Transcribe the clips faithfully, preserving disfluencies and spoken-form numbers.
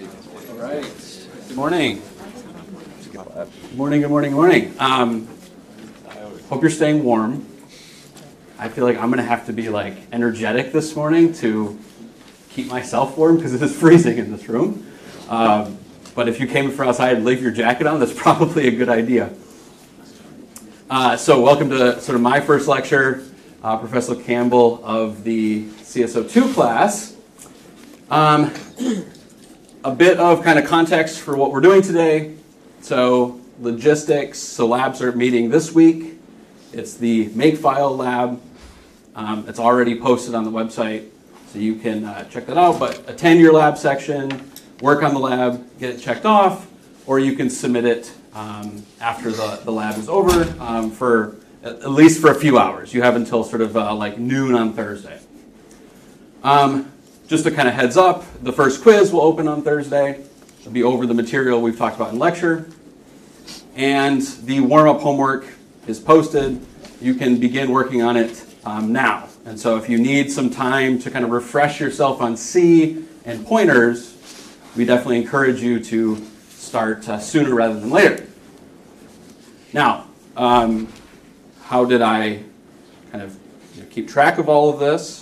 All right. Good morning. Good morning, good morning, good morning. Um, hope you're staying warm. I feel like I'm going to have to be like energetic this morning to keep myself warm because it is freezing in this room. Um, but if you came from outside and leave your jacket on, that's probably a good idea. Uh, so welcome to sort of my first lecture, uh, Professor Campbell of the C S O two class. Um, a bit of kind of context for what we're doing today. So logistics, so labs are meeting this week. It's the Makefile lab. Um, it's already posted on the website, so you can uh, check that out. But attend your lab section, work on the lab, get it checked off, or you can submit it um, after the, the lab is over um, for at least for a few hours. You have until sort of uh, like noon on Thursday. Um, just a kind of heads up, the first quiz will open on Thursday. It'll be over the material we've talked about in lecture. And the warm-up homework is posted. You can begin working on it um, now. And so if you need some time to kind of refresh yourself on C and pointers, we definitely encourage you to start uh, sooner rather than later. Now, um, how did I kind of you know, keep track of all of this?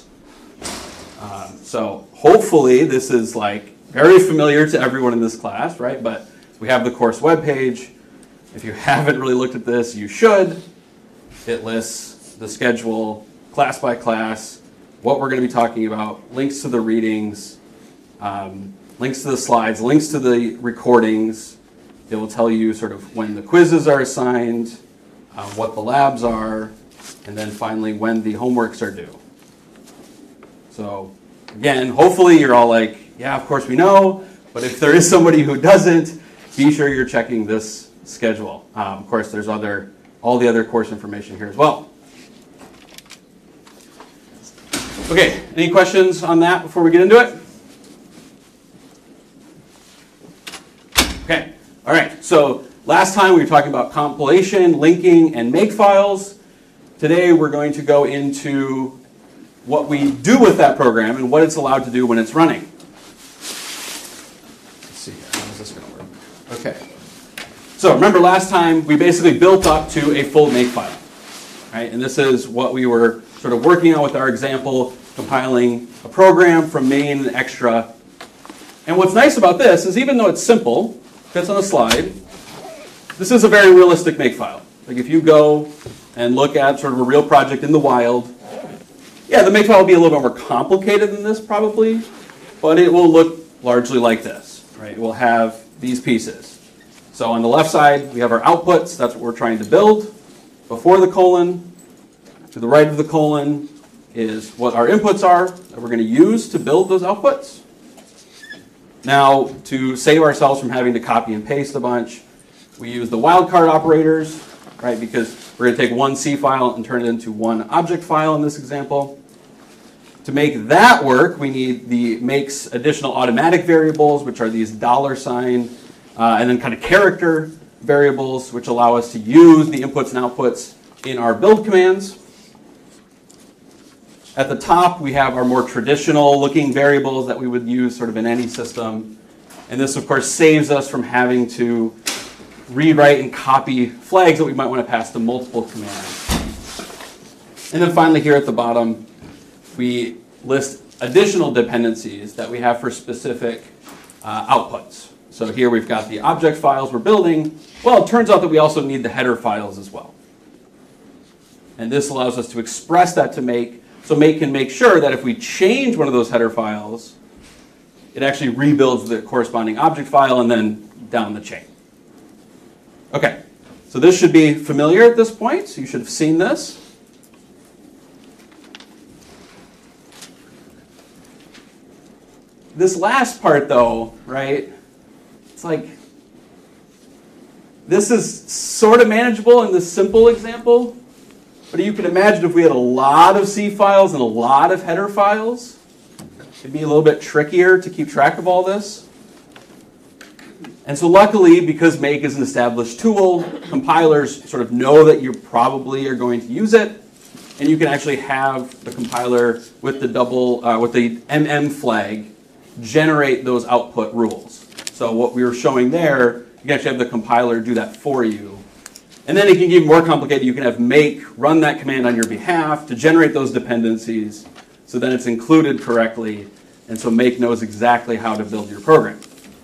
Um, so hopefully this is like very familiar to everyone in this class, right? But we have the course webpage. If you haven't really looked at this, you should. It lists the schedule, class by class, what we're going to be talking about, links to the readings, um, links to the slides, links to the recordings. It will tell you sort of when the quizzes are assigned, uh, what the labs are, and then finally when the homeworks are due. So again, hopefully you're all like, yeah, of course we know, but if there is somebody who doesn't, be sure you're checking this schedule. Um, of course, there's other, all the other course information here as well. Okay, any questions on that before we get into it? Okay, all right, so last time we were talking about compilation, linking, and makefiles. Today we're going to go into what we do with that program and what it's allowed to do when it's running. Let's see here, how is this going to work? Okay. So remember last time we basically built up to a full makefile, right? And this is what we were sort of working on with our example, compiling a program from main and extra. And what's nice about this is even though it's simple, fits on a slide, this is a very realistic makefile. Like if you go and look at sort of a real project in the wild, yeah, the makefile will be a little bit more complicated than this probably, but it will look largely like this, right? It will have these pieces. So on the left side, we have our outputs. That's what we're trying to build. Before the colon, to the right of the colon is what our inputs are that we're going to use to build those outputs. Now, to save ourselves from having to copy and paste a bunch, we use the wildcard operators, right? Because we're going to take one C file and turn it into one object file in this example. To make that work, we need the makes additional automatic variables, which are these dollar sign, uh, and then kind of character variables, which allow us to use the inputs and outputs in our build commands. At the top, we have our more traditional looking variables that we would use sort of in any system. And this, of course, saves us from having to rewrite and copy flags that we might want to pass to multiple commands. And then finally here at the bottom, we list additional dependencies that we have for specific uh, outputs. So here we've got the object files we're building. Well, it turns out that we also need the header files as well. And this allows us to express that to Make, so Make can make sure that if we change one of those header files, it actually rebuilds the corresponding object file and then down the chain. Okay, so this should be familiar at this point. So you should have seen this. This last part, though, right, it's like, this is sort of manageable in this simple example, but you can imagine if we had a lot of C files and a lot of header files, it'd be a little bit trickier to keep track of all this. And so luckily, because Make is an established tool, compilers sort of know that you probably are going to use it, and you can actually have the compiler with the double, uh, with the M M flag generate those output rules. So what we were showing there, you can actually have the compiler do that for you. And then it can get even more complicated. You can have make run that command on your behalf to generate those dependencies, so then it's included correctly, and so make knows exactly how to build your program.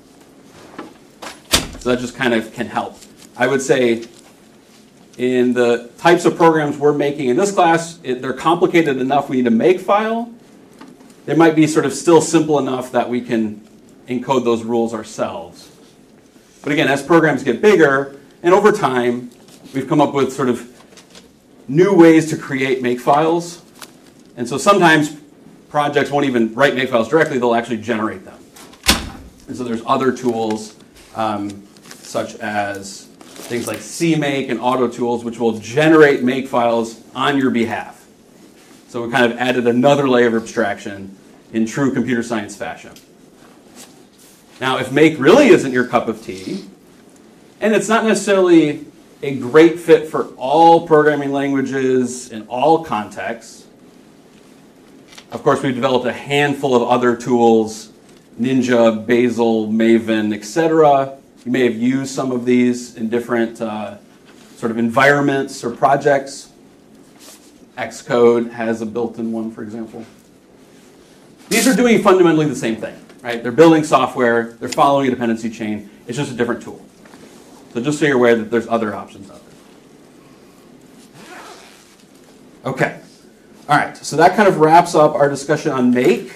So that just kind of can help. I would say in the types of programs we're making in this class, it, they're complicated enough we need a make file. They might be sort of still simple enough that we can encode those rules ourselves. But again, as programs get bigger, and over time, we've come up with sort of new ways to create make files. And so sometimes projects won't even write make files directly, they'll actually generate them. And so there's other tools, um, such as things like CMake and AutoTools, which will generate make files on your behalf. So we kind of added another layer of abstraction in true computer science fashion. Now, if make really isn't your cup of tea, and it's not necessarily a great fit for all programming languages in all contexts, of course, we've developed a handful of other tools, Ninja, Bazel, Maven, et cetera. You may have used some of these in different uh, sort of environments or projects. Xcode has a built-in one, for example. These are doing fundamentally the same thing, right? They're building software, they're following a dependency chain. It's just a different tool. So just so you're aware that there's other options out there. Okay. All right, so that kind of wraps up our discussion on make.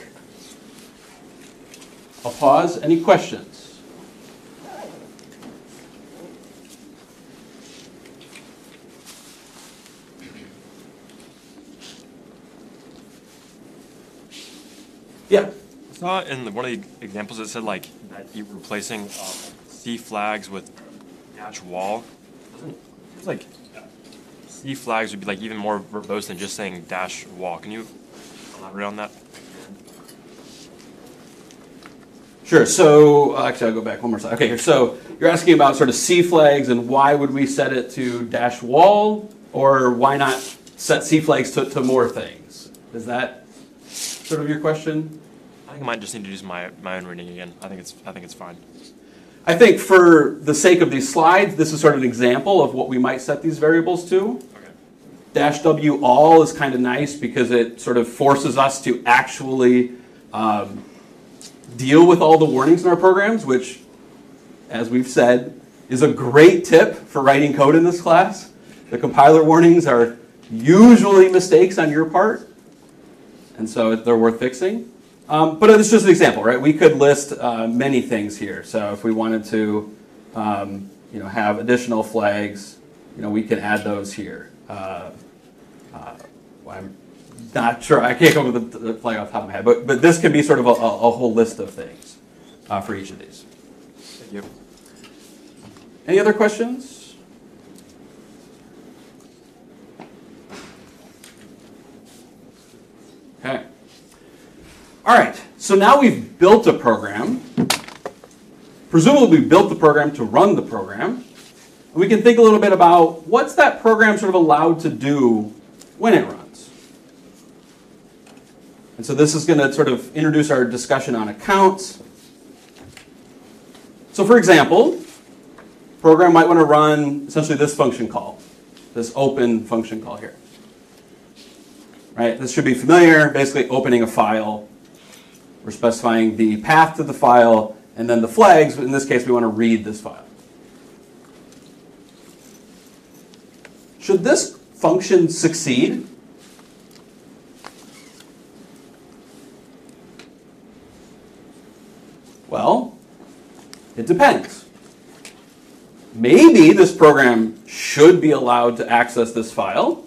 I'll pause. Any questions? Yeah. I saw in one of the examples it said like that you're replacing um, C flags with dash wall. It's like C flags would be like even more verbose than just saying dash wall. Can you elaborate on that? Sure. So uh, actually, I'll go back one more slide. Okay. So you're asking about sort of C flags and why would we set it to dash wall, or why not set C flags to, to more things? Is that sort of your question? I think I might just need to use my, my own reading again. I think it's I think it's fine. I think for the sake of these slides, this is sort of an example of what we might set these variables to. Okay. Dash W all is kind of nice because it sort of forces us to actually um, deal with all the warnings in our programs, which, as we've said, is a great tip for writing code in this class. The compiler warnings are usually mistakes on your part, and so they're worth fixing. Um, but it's just an example, right? We could list uh, many things here. So if we wanted to, um, you know, have additional flags, you know, we can add those here. Uh, uh, well, I'm not sure. I can't come up with the flag off the top of my head, but but this can be sort of a, a, a whole list of things uh, for each of these. Thank you. Any other questions? Okay. All right, so now we've built a program. Presumably we built the program to run the program. And we can think a little bit about what's that program sort of allowed to do when it runs. And so this is going to sort of introduce our discussion on accounts. So for example, program might want to run essentially this function call, this open function call here. Right? This should be familiar, basically opening a file. We're specifying the path to the file, and then the flags. In this case, we want to read this file. Should this function succeed? Well, it depends. Maybe this program should be allowed to access this file.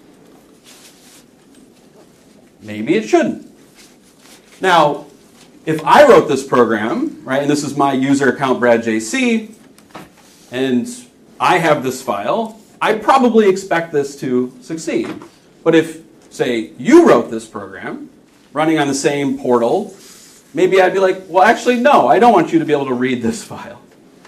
Maybe it shouldn't. Now, if I wrote this program, right, and this is my user account Brad J C, and I have this file, I probably expect this to succeed. But if, say, you wrote this program, running on the same portal, maybe I'd be like, well, actually, no, I don't want you to be able to read this file.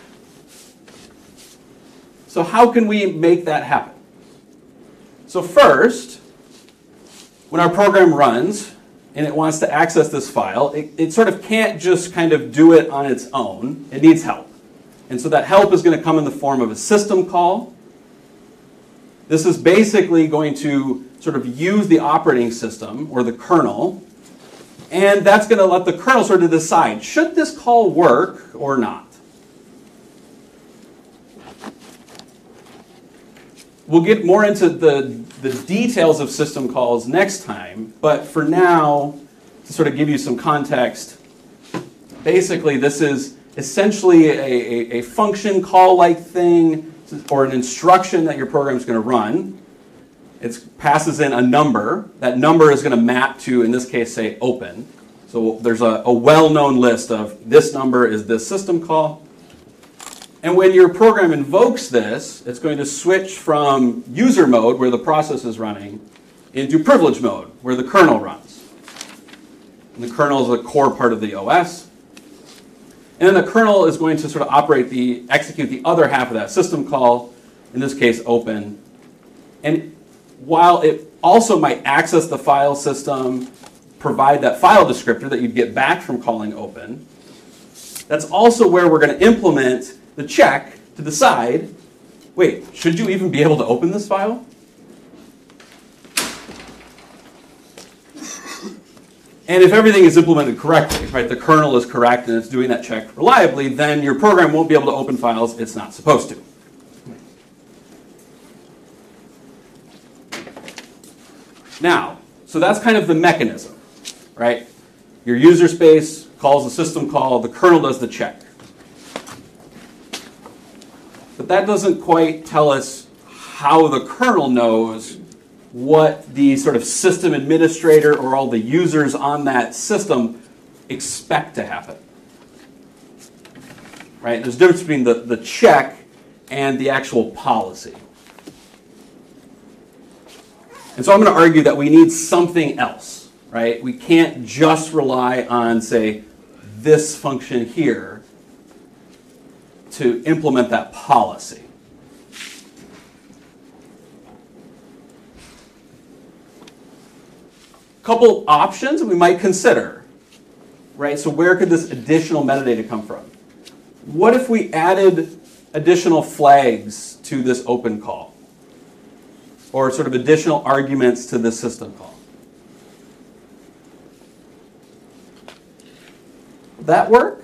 So how can we make that happen? So first, when our program runs, and it wants to access this file, it, it sort of can't just kind of do it on its own. It needs help. And so that help is going to come in the form of a system call. This is basically going to sort of use the operating system or the kernel, and that's going to let the kernel sort of decide, should this call work or not? We'll get more into the, the details of system calls next time, but for now, to sort of give you some context, basically this is essentially a, a, a function call-like thing or an instruction that your program is going to run. It passes in a number. That number is going to map to, in this case, say open. So there's a, a well-known list of this number is this system call. And when your program invokes this, it's going to switch from user mode, where the process is running, into privilege mode, where the kernel runs. And the kernel is a core part of the O S. And then the kernel is going to sort of operate the, execute the other half of that system call, in this case, open. And while it also might access the file system, provide that file descriptor that you'd get back from calling open, that's also where we're going to implement the check to decide, wait, should you even be able to open this file? And if everything is implemented correctly, right, the kernel is correct and it's doing that check reliably, then your program won't be able to open files it's not supposed to. Now, so that's kind of the mechanism, right? Your user space calls a system call, the kernel does the check. But that doesn't quite tell us how the kernel knows what the sort of system administrator or all the users on that system expect to happen. Right? There's a difference between the, the check and the actual policy. And so I'm going to argue that we need something else, right? We can't just rely on, say, this function here to implement that policy. Couple options we might consider, right? So where could this additional metadata come from? What if we added additional flags to this open call? Or sort of additional arguments to this system call? Would that work?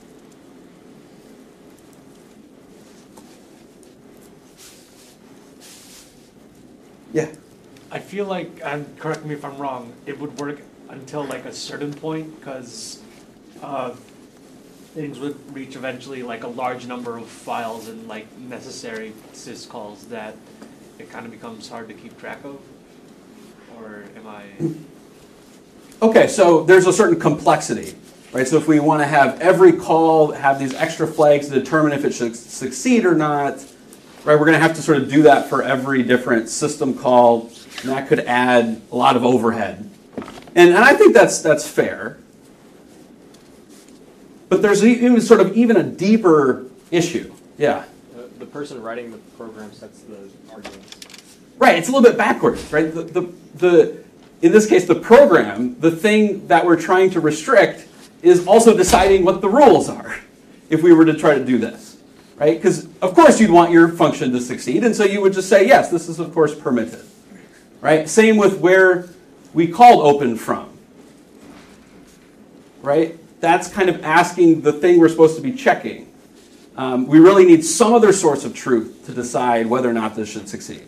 Yeah. I feel like, and correct me if I'm wrong, it would work until like a certain point, because uh, things would reach eventually like a large number of files and like necessary syscalls that it kind of becomes hard to keep track of. Or am I? Okay, so there's a certain complexity, right? So if we want to have every call have these extra flags to determine if it should succeed or not, right? We're going to have to sort of do that for every different system call. And that could add a lot of overhead. And, and I think that's, that's fair. But there's even sort of even a deeper issue. Yeah? The, the person writing the program sets the arguments. Right, it's a little bit backwards, right? The, the, the, in this case, the program, the thing that we're trying to restrict is also deciding what the rules are if we were to try to do this, right? Because, of course, you'd want your function to succeed, and so you would just say, yes, this is, of course, permitted. Right? Same with where we called open from. Right? That's kind of asking the thing we're supposed to be checking. Um, we really need some other source of truth to decide whether or not this should succeed.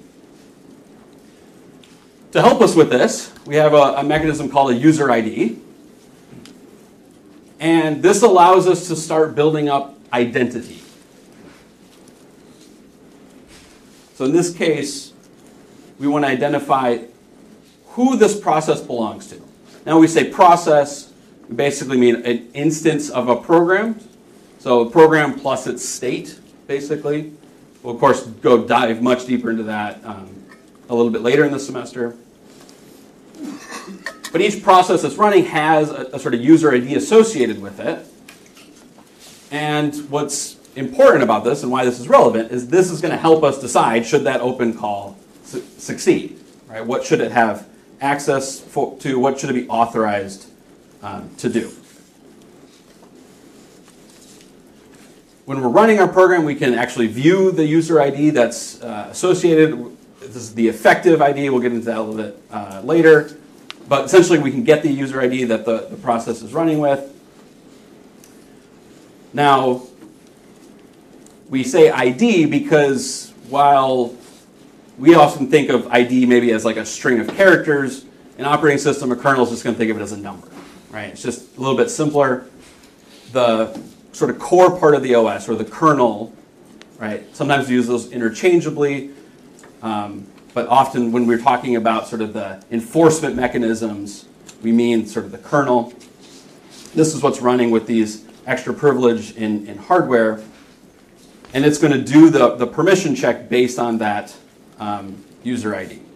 To help us with this, we have a, a mechanism called a user I D. And this allows us to start building up identity. So in this case, we want to identify who this process belongs to. Now we say process, we basically mean an instance of a program. So a program plus its state, basically. We'll, of course, go dive much deeper into that um, a little bit later in the semester. But each process that's running has a, a sort of user I D associated with it. And what's important about this and why this is relevant is this is going to help us decide should that open call su- succeed, right? What should it have access for, to what should it be authorized um, to do. When we're running our program, we can actually view the user I D that's uh, associated. This is the effective I D. We'll get into that a little bit uh, later. But essentially, we can get the user I D that the, the process is running with. Now, we say I D because while we often think of I D maybe as like a string of characters, an operating system, a kernel is just going to think of it as a number, right? It's just a little bit simpler. The sort of core part of the O S, or the kernel, right? Sometimes we use those interchangeably, um, but often when we're talking about sort of the enforcement mechanisms, we mean sort of the kernel. This is what's running with these extra privilege in, in hardware, and it's going to do the, the permission check based on that um, user I D.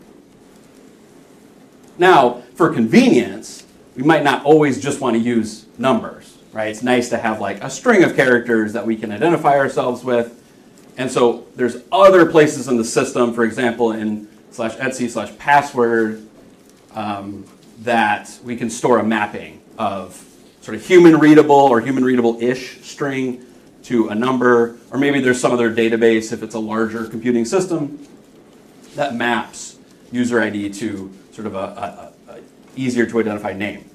Now, for convenience, we might not always just want to use numbers, right? It's nice to have like a string of characters that we can identify ourselves with. And so there's other places in the system, for example, in slash etc slash password, um, that we can store a mapping of sort of human readable or human readable-ish string to a number, or maybe there's some other database if it's a larger computing system that maps user I D to sort of a, a, a easier to identify name.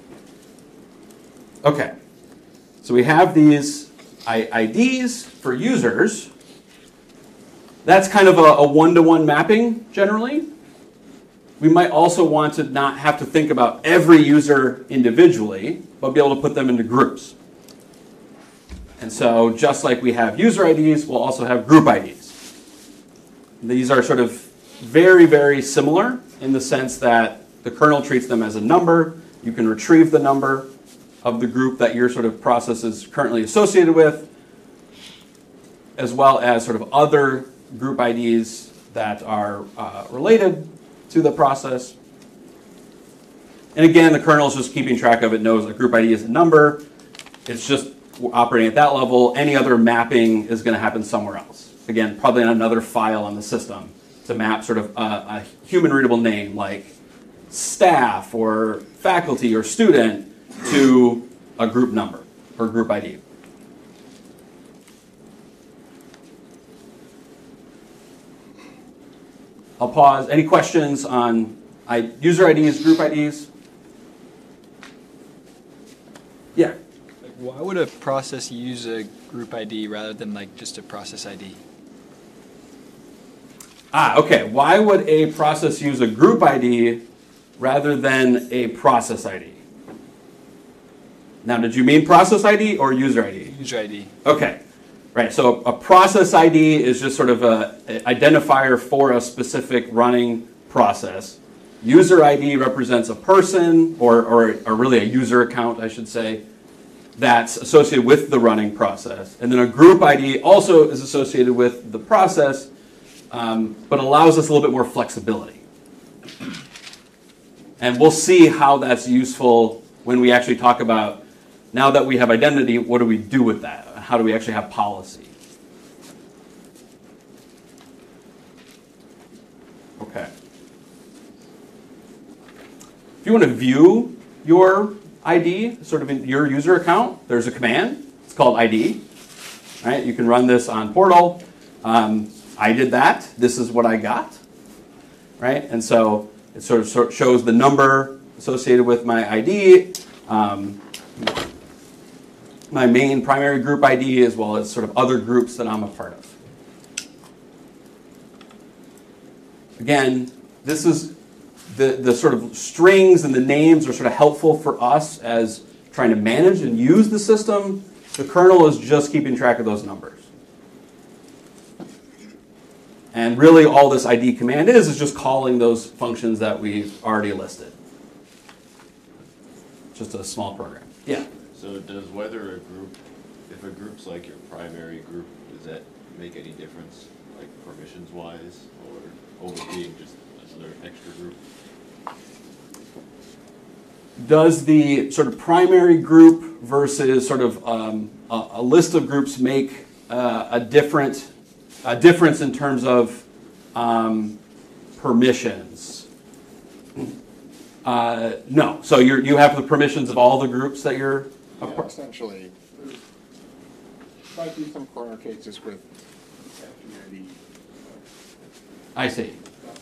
Okay, so we have these I Ds for users. That's kind of a, a one-to-one mapping generally. We might also want to not have to think about every user individually, but be able to put them into groups. And so just like we have user I Ds, we'll also have group I Ds. These are sort of very, very similar in the sense that the kernel treats them as a number. You can retrieve the number of the group that your sort of process is currently associated with, as well as sort of other group I Ds that are uh, related to the process. And again, the kernel is just keeping track of it, knows a group I D is a number. It's just operating at that level. Any other mapping is going to happen somewhere else. Again, probably on another file on the system to map sort of a, a human readable name like staff or faculty or student to a group number or group I D. I'll pause. Any questions on I, user I Ds, group I Ds? Yeah. Like, why would a process use a group I D rather than like just a process I D? Ah, okay. Why would a process use a group I D rather than a process I D? Now, did you mean process I D or user I D? User I D. Okay. Right, so a process I D is just sort of a, a identifier for a specific running process. User I D represents a person, or, or, or really a user account, I should say, that's associated with the running process. And then a group I D also is associated with the process, um, but allows us a little bit more flexibility. And we'll see how that's useful when we actually talk about, now that we have identity, what do we do with that? How do we actually have policy? Okay. If you want to view your I D, sort of in your user account, there's a command. It's called I D. Right? You can run this on Portal. Um, I did that. This is what I got. Right? And so it sort of, sort of shows the number associated with my I D. Um, my main primary group I D, as well as sort of other groups that I'm a part of. Again, this is the, the sort of strings and the names are sort of helpful for us as trying to manage and use the system. The kernel is just keeping track of those numbers. And really all this I D command is, is just calling those functions that we've already listed. Just a small program. Yeah? So does whether a group, if a group's like your primary group, does that make any difference, like permissions-wise, or over being just another extra group? Does the sort of primary group versus sort of um, a, a list of groups make uh, a different a difference in terms of um, permissions? Uh, no. So you you have the permissions of all the groups that you're a Yeah, part. essentially. Might be some corner cases with community. I see.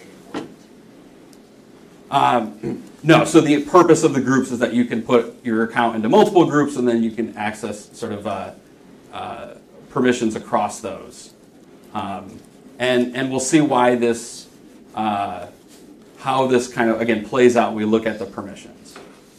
Um, no, so the purpose of the groups is that you can put your account into multiple groups and then you can access sort of uh, uh, permissions across those. Um, and, and we'll see why this, uh, how this kind of, again, plays out when we look at the permissions.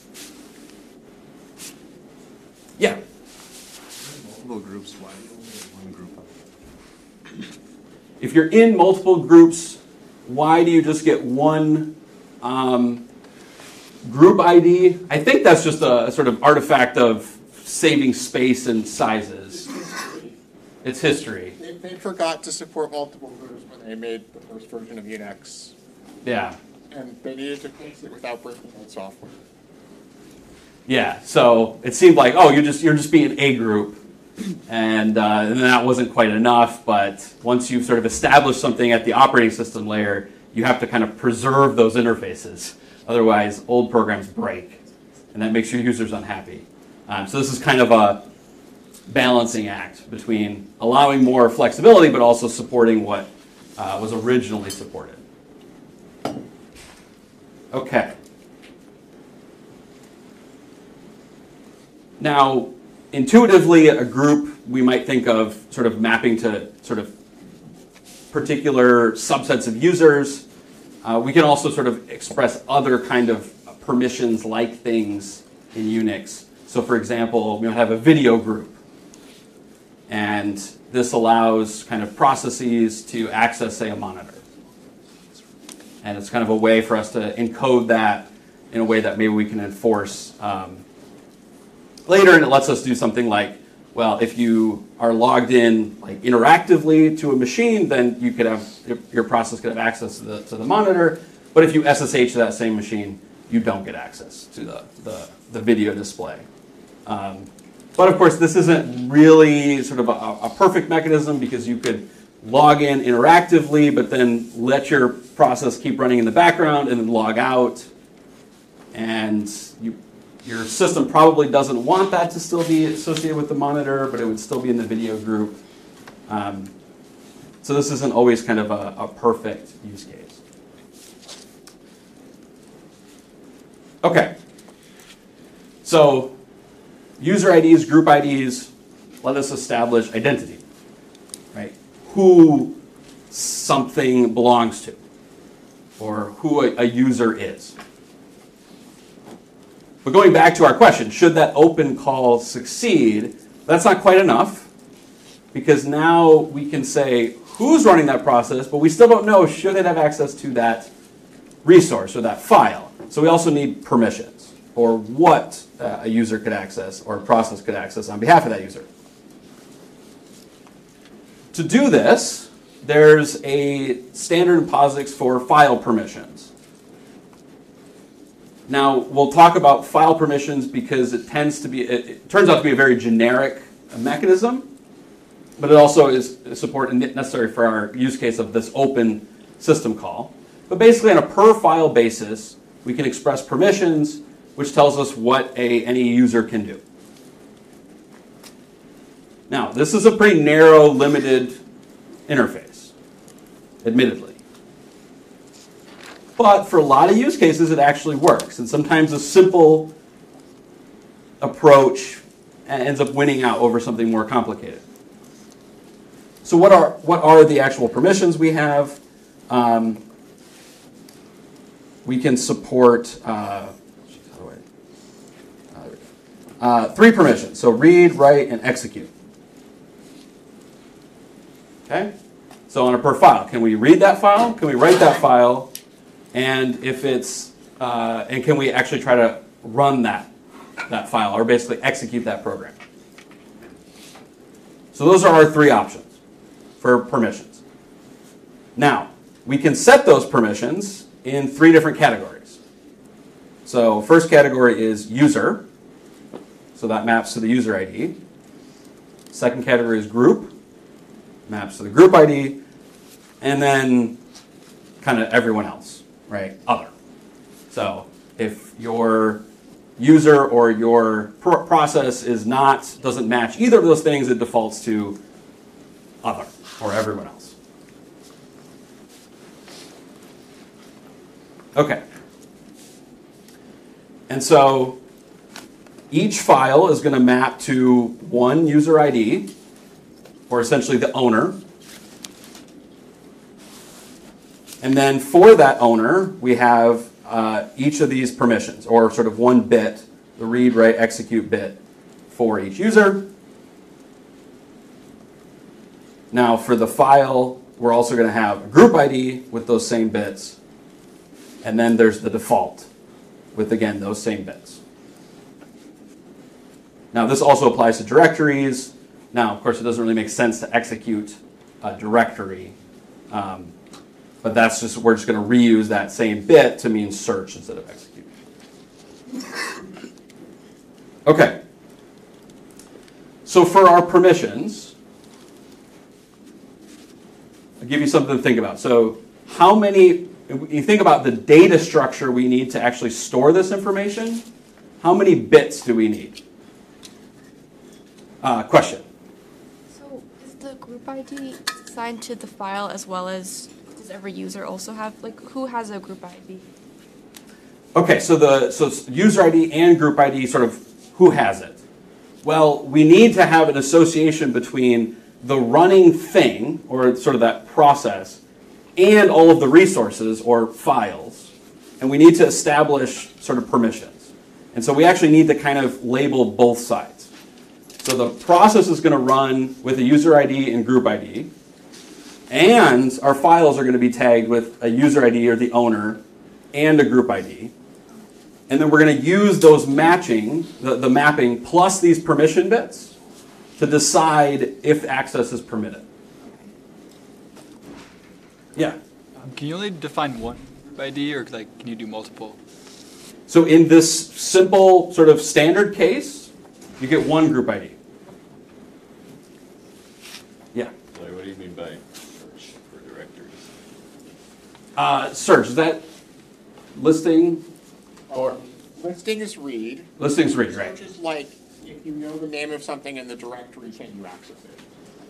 Yeah? Multiple groups, why do you only have one group? If you're in multiple groups, why do you just get one um, group I D? I think that's just a, a sort of artifact of saving space and sizes. It's history. They, they forgot to support multiple groups when they made the first version of Unix, Yeah. and they needed to fix it without breaking that software. Yeah. So it seemed like, oh, you're just you're just being a group, and, uh, and that wasn't quite enough. But once you've sort of established something at the operating system layer, you have to kind of preserve those interfaces. Otherwise, old programs break, and that makes your users unhappy. Um, so this is kind of a balancing act between allowing more flexibility, but also supporting what uh, was originally supported. Okay. Now, intuitively, a group we might think of sort of mapping to sort of particular subsets of users. Uh, we can also sort of express other kind of permissions like things in Unix. So for example, we might have a video group. And this allows kind of processes to access, say, a monitor. And it's kind of a way for us to encode that in a way that maybe we can enforce um, later. And it lets us do something like, well, if you are logged in like interactively to a machine, then you could have your process could have access to the to the monitor. But if you S S H to that same machine, you don't get access to the the, the video display. Um, but of course, this isn't really sort of a, a perfect mechanism because you could log in interactively, but then let your process keep running in the background and then log out. And you, your system probably doesn't want that to still be associated with the monitor, but it would still be in the video group. Um, so this isn't always kind of a, a perfect use case. Okay. So user I Ds, group I Ds, let us establish identity, right? Who something belongs to, or who a, a user is. But going back to our question, should that open call succeed? That's not quite enough, because now we can say who's running that process, but we still don't know should it have access to that resource or that file. So we also need permissions, or what uh, a user could access or a process could access on behalf of that user. To do this, there's a standard in POSIX for file permissions. Now, we'll talk about file permissions because it tends to be, it, it turns out to be a very generic mechanism, but it also is support necessary for our use case of this open system call. But basically, on a per file basis, we can express permissions, which tells us what a, any user can do. Now, this is a pretty narrow, limited interface, admittedly. But for a lot of use cases, it actually works. And sometimes a simple approach ends up winning out over something more complicated. So what are, what are the actual permissions we have? Um, we can support uh, uh, three permissions. So read, write, and execute. Okay? So on a per file, can we read that file? Can we write that file? And if it's, uh, and can we actually try to run that, that file, or basically execute that program? So those are our three options for permissions. Now, we can set those permissions in three different categories. So first category is user. So that maps to the user I D. Second category is group. Maps to the group I D. And then kind of everyone else. Right, other. So If your user or your pro- process is not, doesn't match either of those things, it defaults to other, or everyone else. Okay. And so each file is going to map to one user I D, or essentially the owner. And then for that owner, we have uh, each of these permissions, or sort of one bit, the read, write, execute bit for each user. Now for the file, we're also going to have a group I D with those same bits. And then there's the default with, again, those same bits. Now this also applies to directories. Now, of course, it doesn't really make sense to execute a directory. Um, but that's just, we're just going to reuse that same bit to mean search instead of execute. Okay. So for our permissions, I'll give you something to think about. So how many, you think about the data structure we need to actually store this information, how many bits do we need? Uh, question. So is the group I D assigned to the file as well as, does every user also have, like, who has a group I D? Okay, so the so user I D and group I D, sort of who has it? Well, we need to have an association between the running thing, or sort of that process, and all of the resources or files. And we need to establish sort of permissions. And so we actually need to kind of label both sides. So the process is going to run with a user I D and group I D. And our files are going to be tagged with a user I D or the owner and a group I D. And then we're going to use those matching, the, the mapping, plus these permission bits to decide if access is permitted. Yeah? Um, can you only define one group I D, or like can you do multiple? So in this simple sort of standard case, you get one group I D. Yeah? Like, what do you mean by search for directories? Uh, search, is that listing? Or Listing is read. listings read, right? Search is like, if you know the name of something in the directory, can you access it?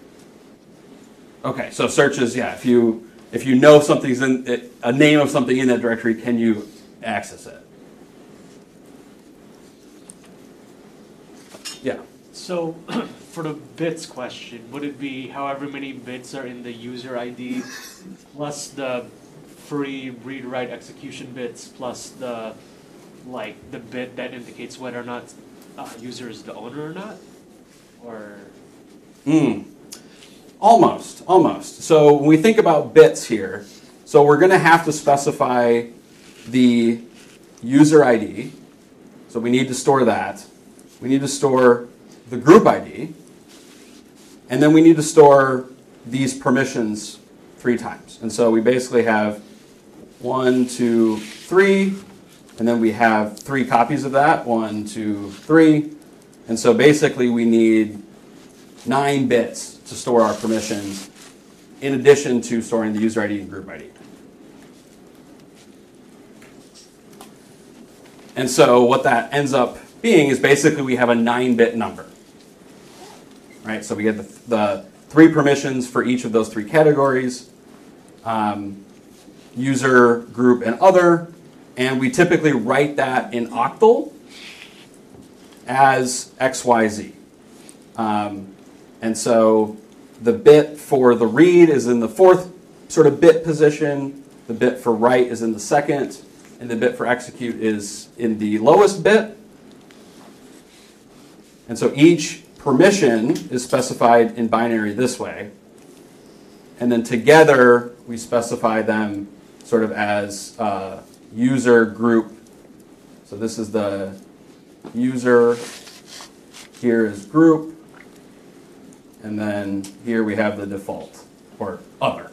Okay, so search is, yeah, if you if you know something's in a name of something in that directory, can you access it? Yeah. So, for the bits question, would it be however many bits are in the user I D plus the free read write execution bits plus the like the bit that indicates whether or not uh, user is the owner or not, or Mm. Almost, almost. So when we think about bits here, so we're going to have to specify the user I D. So we need to store that. We need to store the group I D. And then we need to store these permissions three times. And so we basically have one, two, three, and then we have three copies of that, one, two, three. And so basically we need nine bits to store our permissions in addition to storing the user I D and group I D. And so what that ends up being is basically we have a nine-bit number. Right? So we get the, the three permissions for each of those three categories, um, user, group, and other. And we typically write that in octal as X Y Z. Um, and so the bit for the read is in the fourth sort of bit position, the bit for write is in the second, and the bit for execute is in the lowest bit. And so each permission is specified in binary this way. And then together we specify them sort of as uh, user group. So this is the user, here is group, and then here we have the default, or other.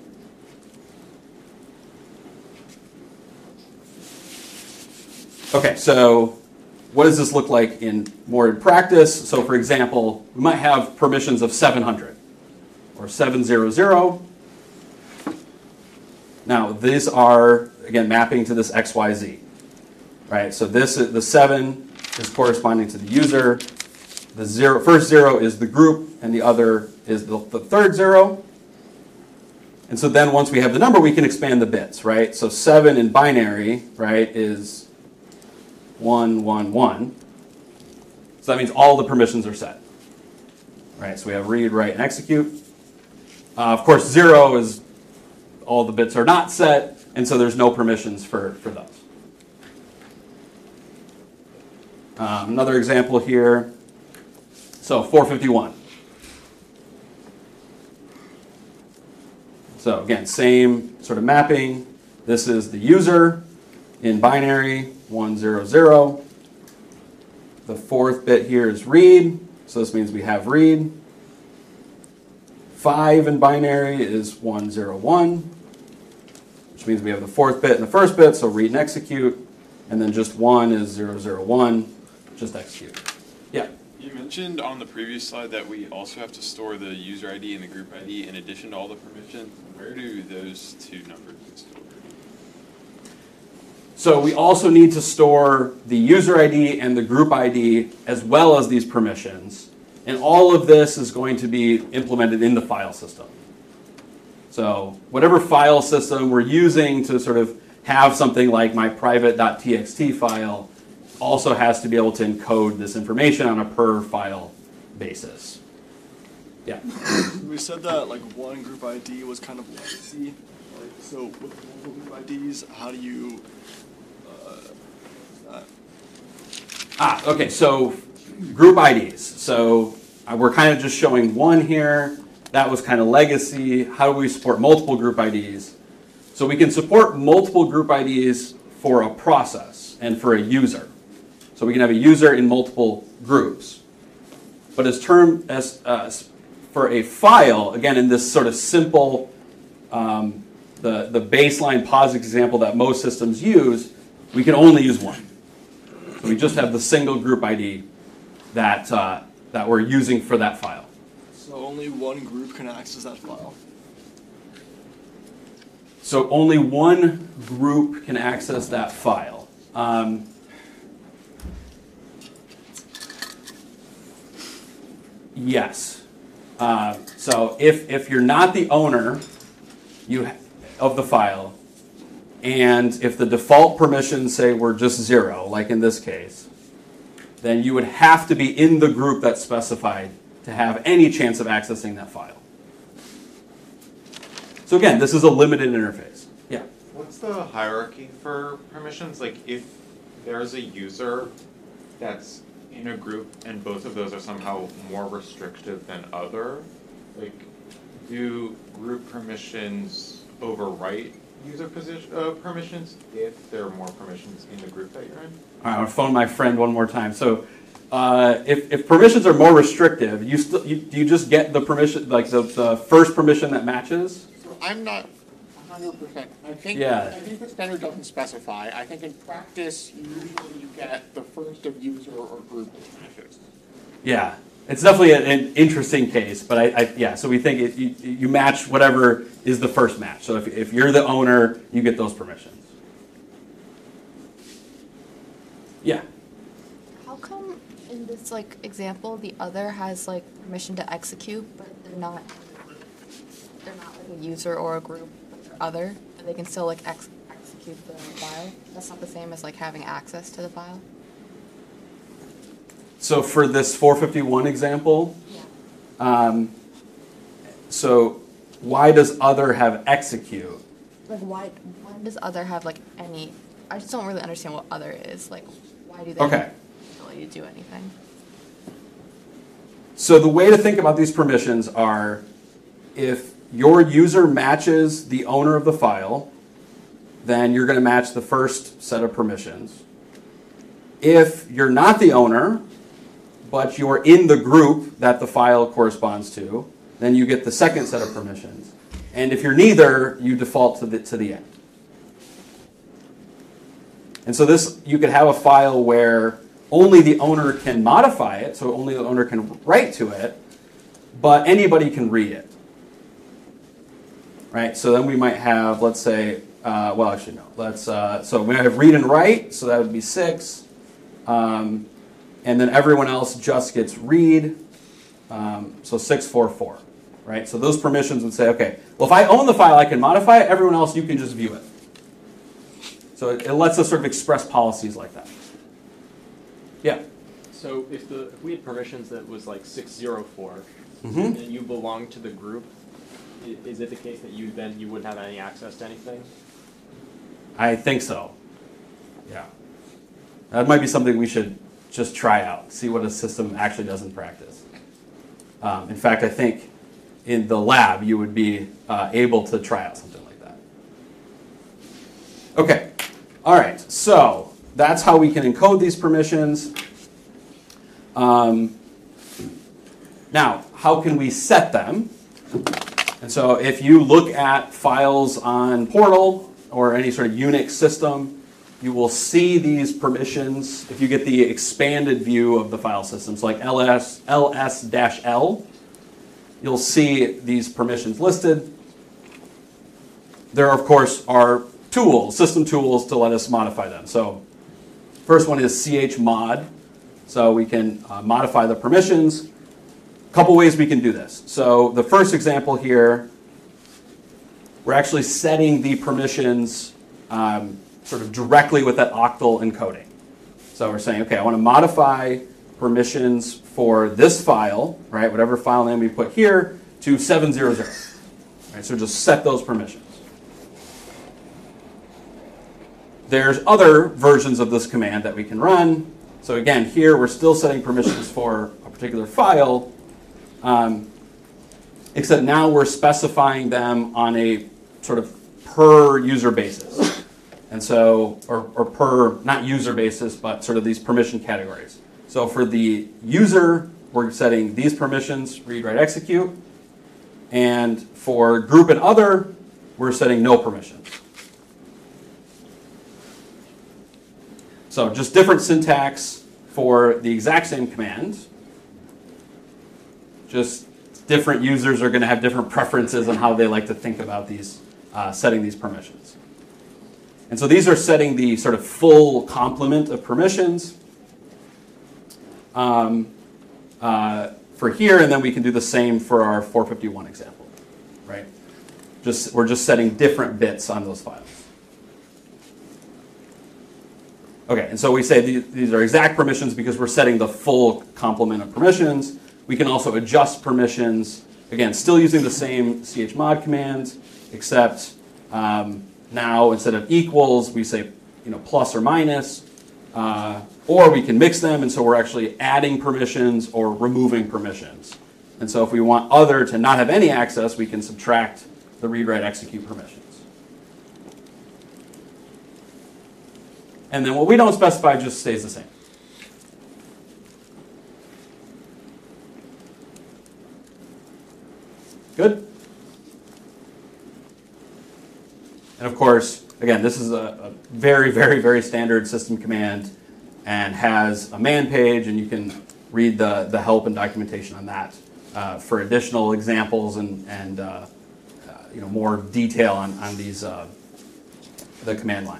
Okay, so what does this look like in more in practice? So for example, we might have permissions of seven hundred or seven hundred. Now these are, again, mapping to this X Y Z. right? So this is, the seven is corresponding to the user. The zero, first zero is the group, and the other is the, the third zero. And so then once we have the number, we can expand the bits, right? So seven in binary, right, is one, one, one. So that means all the permissions are set, right? So we have read, write, and execute. Uh, of course, zero is all the bits are not set, and so there's no permissions for, for those. Um, another example here. So four fifty-one. So again, same sort of mapping. This is the user in binary, one, zero, zero. The fourth bit here is read, so this means we have read. Five in binary is one, zero, one, which means we have the fourth bit and the first bit, so read and execute. And then just one is zero, zero, one, just execute. Yeah? You mentioned on the previous slide that we also have to store the user I D and the group I D in addition to all the permissions. Where do those two numbers get stored? So we also need to store the user I D and the group I D as well as these permissions. And all of this is going to be implemented in the file system. So whatever file system we're using to sort of have something like my private.txt file also has to be able to encode this information on a per file basis. Yeah. We said that like one group I D was kind of legacy. Like, so with multiple group I Ds, how do you uh, uh, Ah, okay, so group I Ds. So uh, we're kind of just showing one here. That was kind of legacy. How do we support multiple group I Ds? So we can support multiple group I Ds for a process and for a user. So we can have a user in multiple groups. But as term as uh, for a file, again, in this sort of simple, um, the, the baseline POSIX example that most systems use, we can only use one. So we just have the single group I D that, uh, that we're using for that file. So only one group can access that file? So only one group can access that file. Um, yes. Uh, so if, if you're not the owner you ha- of the file, and if the default permissions say we're just zero, like in this case, then you would have to be in the group that's specified to have any chance of accessing that file. So again, this is a limited interface. Yeah? What's the hierarchy for permissions? Like if there's a user that's in a group and both of those are somehow more restrictive than other, like do group permissions overwrite user position, uh, permissions if there are more permissions in the group that you're in? All right, I'm gonna phone my friend one more time. So uh, if, if permissions are more restrictive, you still you, do you just get the permission, like the, the first permission that matches? So I'm not one hundred percent. I think, Yeah. I think the standard doesn't specify. I think in practice, usually you get the first of user or group matches. Yeah, it's definitely an, an interesting case, but I, I yeah. So we think it, you, you match whatever is the first match. So if if you're the owner, you get those permissions. Yeah. How come in this like example the other has like permission to execute, but they're not they're not like a user or a group, but they're other, but they can still like ex- execute the file? That's not the same as like having access to the file. So for this four fifty-one example, Yeah. um, so why does other have execute? Like why why does other have like any? I just don't really understand what other is. Like why do they Okay. have the ability to do anything? So the way to think about these permissions are, if your user matches the owner of the file, then you're going to match the first set of permissions. If you're not the owner, but you're in the group that the file corresponds to, then you get the second set of permissions. And if you're neither, you default to the, to the end. And so this, you could have a file where only the owner can modify it, so only the owner can write to it, but anybody can read it. Right? So then we might have, let's say, uh, well, actually, no. Let's, uh, so we have read and write, so that would be six. Um, and then everyone else just gets read, um, so six, four, four, right? So those permissions would say, okay, well, if I own the file, I can modify it. Everyone else, you can just view it. So it, it lets us sort of express policies like that. Yeah? So if the if we had permissions that was like six zero four, Mm-hmm. and you belong to the group, i- is it the case that you then you wouldn't have any access to anything? I think so. Yeah. That might be something we should just try out, see what a system actually does in practice. Um, in fact, I think in the lab you would be uh, able to try out something like that. Okay. All right. So that's how we can encode these permissions. Um, now, how can we set them? And so if you look at files on Portal or any sort of Unix system, you will see these permissions if you get the expanded view of the file systems like ls, ls-l. You'll see these permissions listed. There, of course, are tools, system tools to let us modify them. So first one is chmod. So we can uh, modify the permissions. A couple ways we can do this. So the first example here, we're actually setting the permissions um, sort of directly with that octal encoding. So we're saying, okay, I want to modify permissions for this file, right, whatever file name we put here, to seven hundred. Right, so just set those permissions. There's other versions of this command that we can run. So again, here we're still setting permissions for a particular file, um, except now we're specifying them on a sort of per user basis. And so, or, or per, not user basis, but sort of these permission categories. So for the user, we're setting these permissions, read, write, execute. And for group and other, we're setting no permissions. So just different syntax for the exact same command. Just different users are going to have different preferences on how they like to think about these, uh, setting these permissions. And so these are setting the sort of full complement of permissions um, uh, for here, and then we can do the same for our four fifty-one example, right? Just, we're just setting different bits on those files. Okay, and so we say these, these are exact permissions because we're setting the full complement of permissions. We can also adjust permissions, again, still using the same chmod command, except um, now instead of equals, we say you know plus or minus, uh, or we can mix them, and so we're actually adding permissions or removing permissions. And so if we want other to not have any access, we can subtract the read, write, execute permissions. And then what we don't specify just stays the same. Good? And of course, again, this is a, a very, very, very standard system command and has a man page, and you can read the, the help and documentation on that uh, for additional examples and, and uh, uh, you know, more detail on, on these, uh, the command line.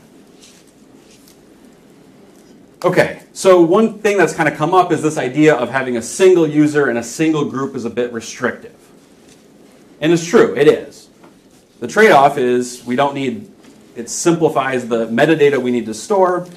Okay, so one thing that's kind of come up is this idea of having a single user and a single group is a bit restrictive. And it's true, it is. The trade-off is we don't need, it simplifies the metadata we need to store,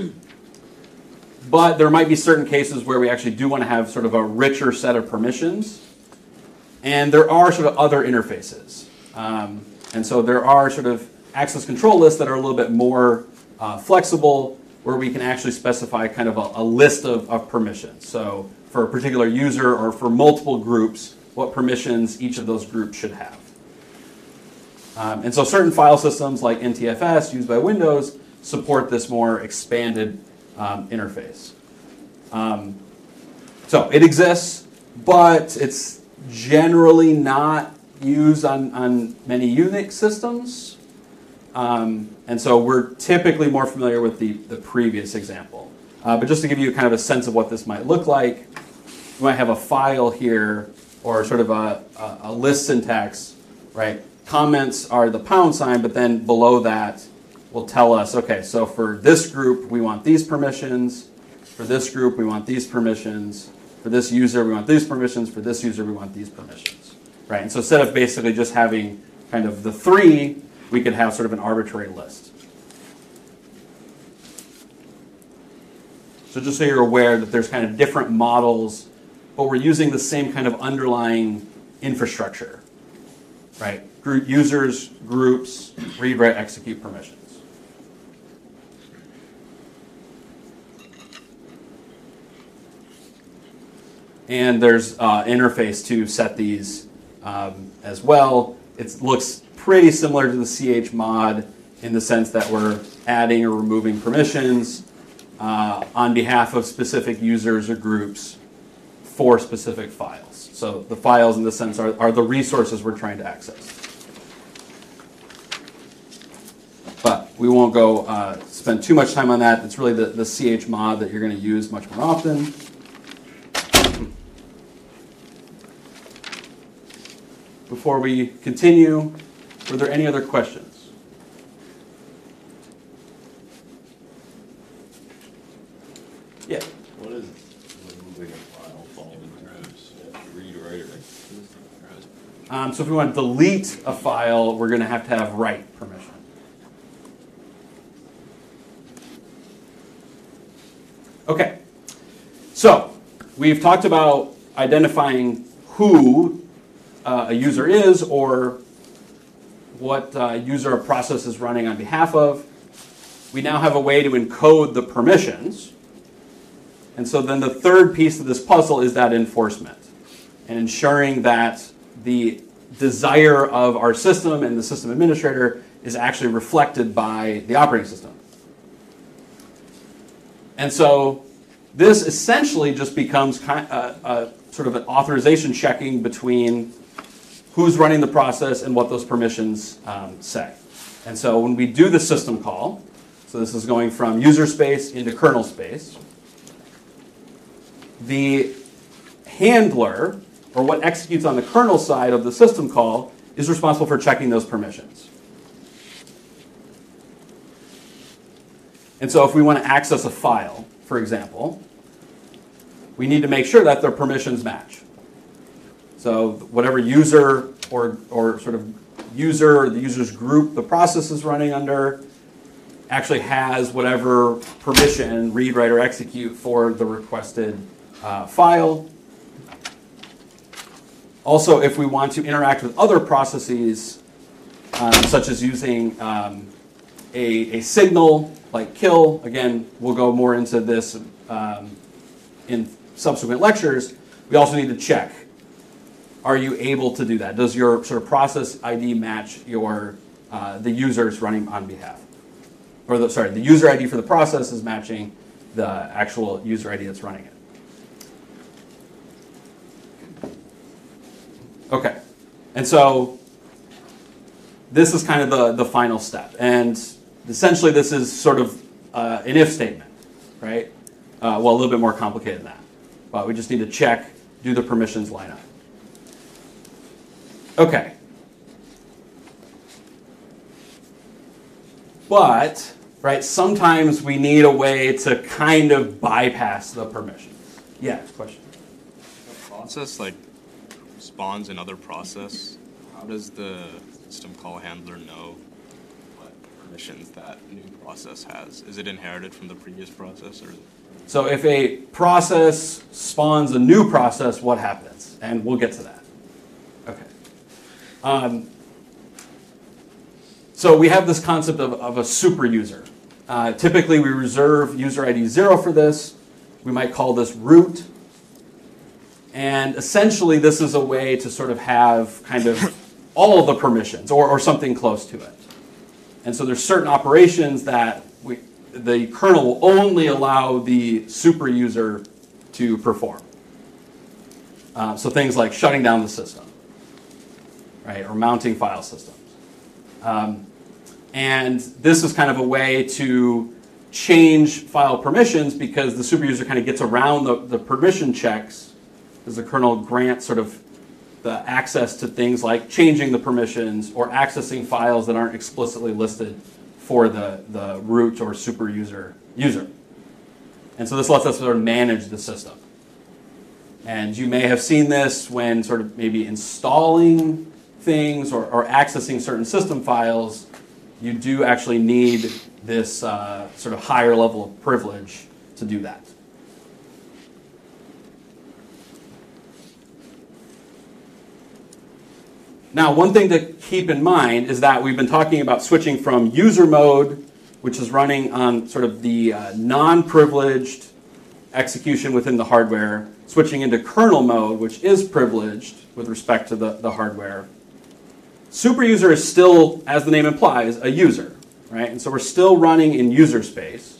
but there might be certain cases where we actually do want to have sort of a richer set of permissions, and there are sort of other interfaces. Um, and so there are sort of access control lists that are a little bit more uh, flexible, where we can actually specify kind of a, a list of, of permissions. So for a particular user or for multiple groups, what permissions each of those groups should have. Um, and so certain file systems like N T F S used by Windows support this more expanded um, interface. Um, so it exists, but it's generally not used on, on many Unix systems. Um, and so we're typically more familiar with the, the previous example. Uh, but just to give you kind of a sense of what this might look like, you might have a file here or sort of a, a, a list syntax, right? comments are the pound sign, but then below that will tell us, okay, so for this group, we want these permissions. For this group, we want these permissions. For this user, we want these permissions. For this user, we want these permissions. Right? And so instead of basically just having kind of the three, we could have sort of an arbitrary list. So just so you're aware that there's kind of different models, but we're using the same kind of underlying infrastructure. Right? Group users, groups, read, write, execute permissions. And there's uh, interface to set these um, as well. It looks pretty similar to the C H mod in the sense that we're adding or removing permissions uh, on behalf of specific users or groups for specific files. So the files in this sense are, are the resources we're trying to access. But we won't go uh, spend too much time on that. It's really the, the C H mod that you're going to use much more often. Before we continue, were there any other questions? Yeah. What is removing a file fall into? Read, write, or execute? Um, so if we want to delete a file, we're going to have to have write permission. Okay. So we've talked about identifying who Uh, a user is or what uh, user a process is running on behalf of. We now have a way to encode the permissions. And so then the third piece of this puzzle is that enforcement and ensuring that the desire of our system and the system administrator is actually reflected by the operating system. And so this essentially just becomes kind of, uh, uh, sort of an authorization checking between who's running the process and what those permissions um, say. And so when we do the system call, so this is going from user space into kernel space, the handler, or what executes on the kernel side of the system call, is responsible for checking those permissions. And so if we want to access a file, for example, we need to make sure that their permissions match. So whatever user or, or sort of user or the user's group the process is running under actually has whatever permission, read, write, or execute for the requested uh, file. Also, if we want to interact with other processes, um, such as using um, a, a signal like kill, again, we'll go more into this um, in subsequent lectures, we also need to check. Are you able to do that? Does your sort of process I D match your uh, the users running on behalf? Or the, sorry, the user I D for the process is matching the actual user I D that's running it. Okay, and so this is kind of the, the final step. And essentially this is sort of uh, an if statement, right? Uh, well, a little bit more complicated than that. But we just need to check, do the permissions line up? Okay. But, right, sometimes we need a way to kind of bypass the permissions. Yeah, question. A process like spawns another process. How does the system call handler know what permissions that new process has? Is it inherited from the previous process, or? So if a process spawns a new process, what happens? And we'll get to that. Okay. Um, so we have this concept of, of a super user. Uh, typically, we reserve user I D zero for this. We might call this root. And essentially, this is a way to sort of have kind of all of the permissions or, or something close to it. And so there's certain operations that we, the kernel will only allow the super user to perform. Uh, so things like shutting down the system, right, or mounting file systems. Um, and this is kind of a way to change file permissions because the super user kind of gets around the, the permission checks as the kernel grants sort of the access to things like changing the permissions or accessing files that aren't explicitly listed for the, the root or super user user. And so this lets us sort of manage the system. And you may have seen this when sort of maybe installing things or, or accessing certain system files. You do actually need this uh, sort of higher level of privilege to do that. Now, one thing to keep in mind is that we've been talking about switching from user mode, which is running on sort of the uh, non-privileged execution within the hardware, switching into kernel mode, which is privileged with respect to the, the hardware. Super user is still, as the name implies, a user, right? And so we're still running in user space.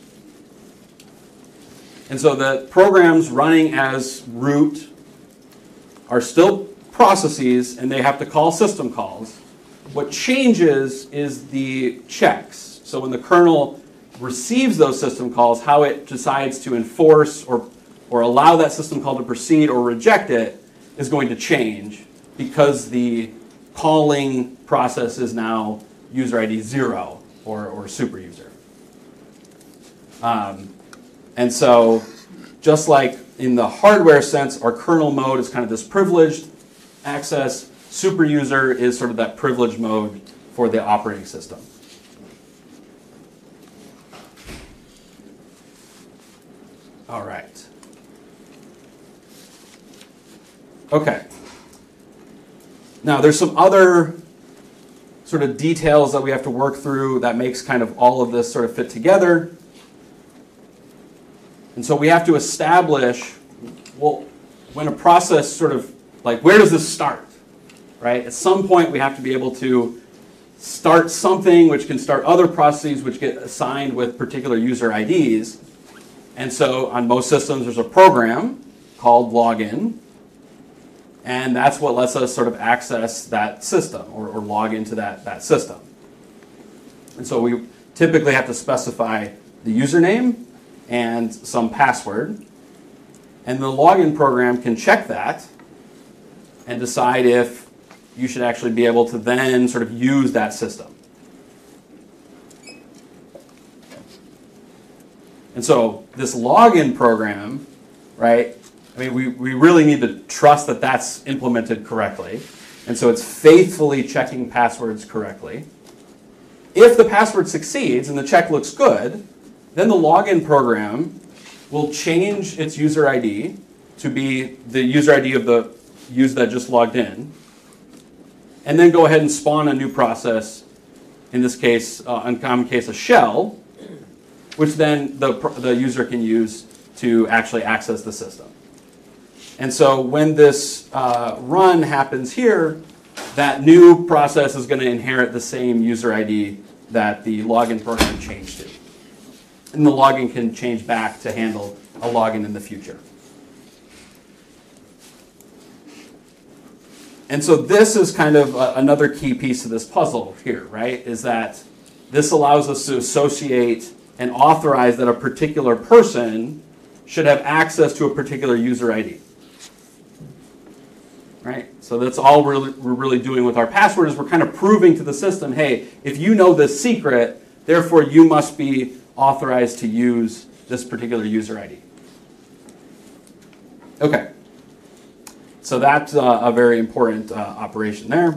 And so the programs running as root are still processes, and they have to call system calls. What changes is the checks. So when the kernel receives those system calls, how it decides to enforce or, or allow that system call to proceed or reject it is going to change because the calling process is now user I D zero or, or super user. Um, and so just like in the hardware sense, our kernel mode is kind of this privileged access. Super user is sort of that privileged mode for the operating system. All right. Okay. Now, there's some other sort of details that we have to work through that makes kind of all of this sort of fit together. And so we have to establish, well, when a process sort of, like, where does this start, right? At some point, we have to be able to start something which can start other processes which get assigned with particular user I Ds. And so on most systems, there's a program called login. And that's what lets us sort of access that system or, or log into that, that system. And so we typically have to specify the username and some password. And the login program can check that and decide if you should actually be able to then sort of use that system. And so this login program, right, I mean, we, we really need to trust that that's implemented correctly. And so it's faithfully checking passwords correctly. If the password succeeds and the check looks good, then the login program will change its user I D to be the user I D of the user that just logged in, and then go ahead and spawn a new process, in this case, uh, uncommon case, a shell, which then the, the user can use to actually access the system. And so when this uh, run happens here, that new process is going to inherit the same user I D that the login program changed to. And the login can change back to handle a login in the future. And so this is kind of a, another key piece of this puzzle here, right? Is that this allows us to associate and authorize that a particular person should have access to a particular user I D. Right? So that's all we're really, we're really doing with our password is we're kind of proving to the system, hey, if you know this secret, therefore you must be authorized to use this particular user I D. Okay. So that's uh, a very important uh, operation there.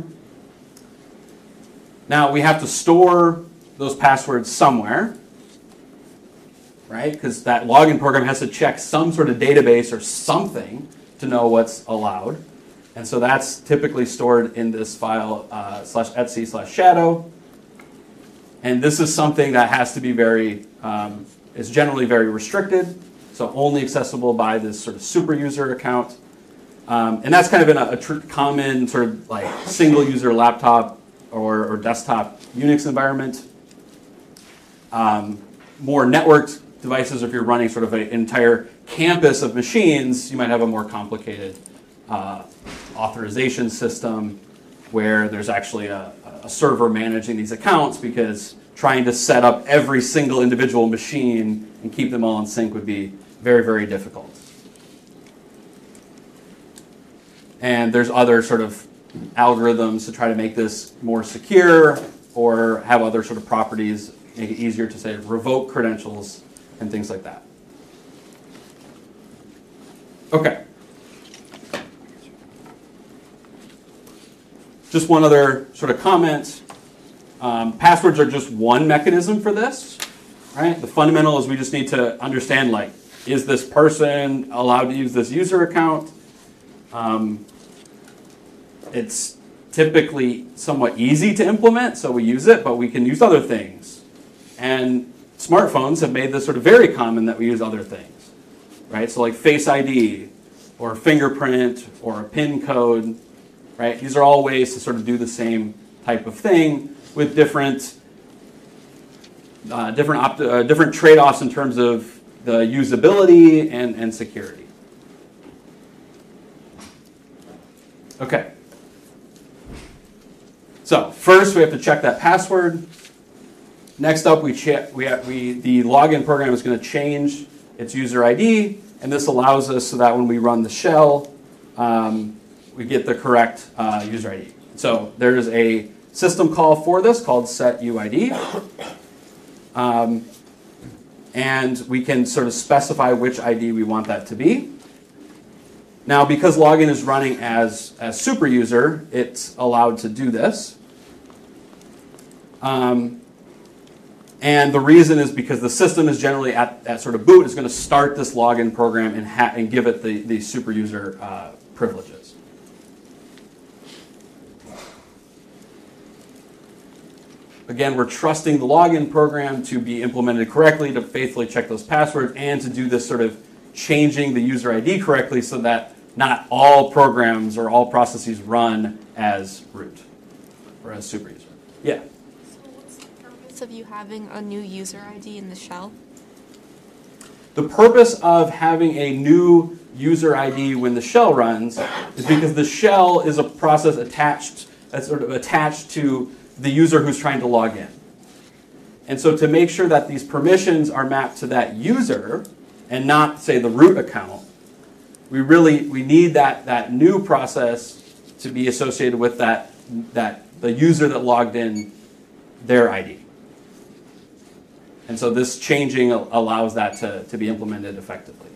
Now we have to store those passwords somewhere, right? Because that login program has to check some sort of database or something to know what's allowed. And so that's typically stored in this file uh, slash etc slash shadow. And this is something that has to be very, um, is generally very restricted. So only accessible by this sort of super user account. Um, and that's kind of in a, a tr common sort of like single user laptop or, or desktop Unix environment. Um, more networked devices, if you're running sort of an entire campus of machines, you might have a more complicated uh, authorization system where there's actually a, a server managing these accounts, because trying to set up every single individual machine and keep them all in sync would be very, very difficult. And there's other sort of algorithms to try to make this more secure or have other sort of properties, make it easier to say revoke credentials and things like that. Okay. Just one other sort of comment. Um, passwords are just one mechanism for this, right? The fundamental is we just need to understand, like, is this person allowed to use this user account? Um, it's typically somewhat easy to implement, so we use it, but we can use other things. And smartphones have made this sort of very common that we use other things, right? So like Face I D or fingerprint or a PIN code, right? These are all ways to sort of do the same type of thing with different uh, different opt- uh, different trade-offs in terms of the usability and, and security. Okay. So first we have to check that password. Next up, we check we have, we the login program is going to change its user I D, and this allows us so that when we run the shell, um, we get the correct uh, user I D. So there's a system call for this called set U I D. Um, and we can sort of specify which I D we want that to be. Now, because login is running as a super user, it's allowed to do this. Um, and the reason is because the system is generally at, at sort of boot is going to start this login program and, ha- and give it the, the super user uh, privileges. Again, we're trusting the login program to be implemented correctly, to faithfully check those passwords, and to do this sort of changing the user I D correctly so that not all programs or all processes run as root or as super user. Yeah? So what's the purpose of you having a new user I D in the shell? The purpose of having a new user I D when the shell runs is because the shell is a process attached, that's sort of attached to the user who's trying to log in. And so to make sure that these permissions are mapped to that user and not, say, the root account, we really we need that, that new process to be associated with that, that the user that logged in, their I D. And so this changing allows that to, to be implemented effectively.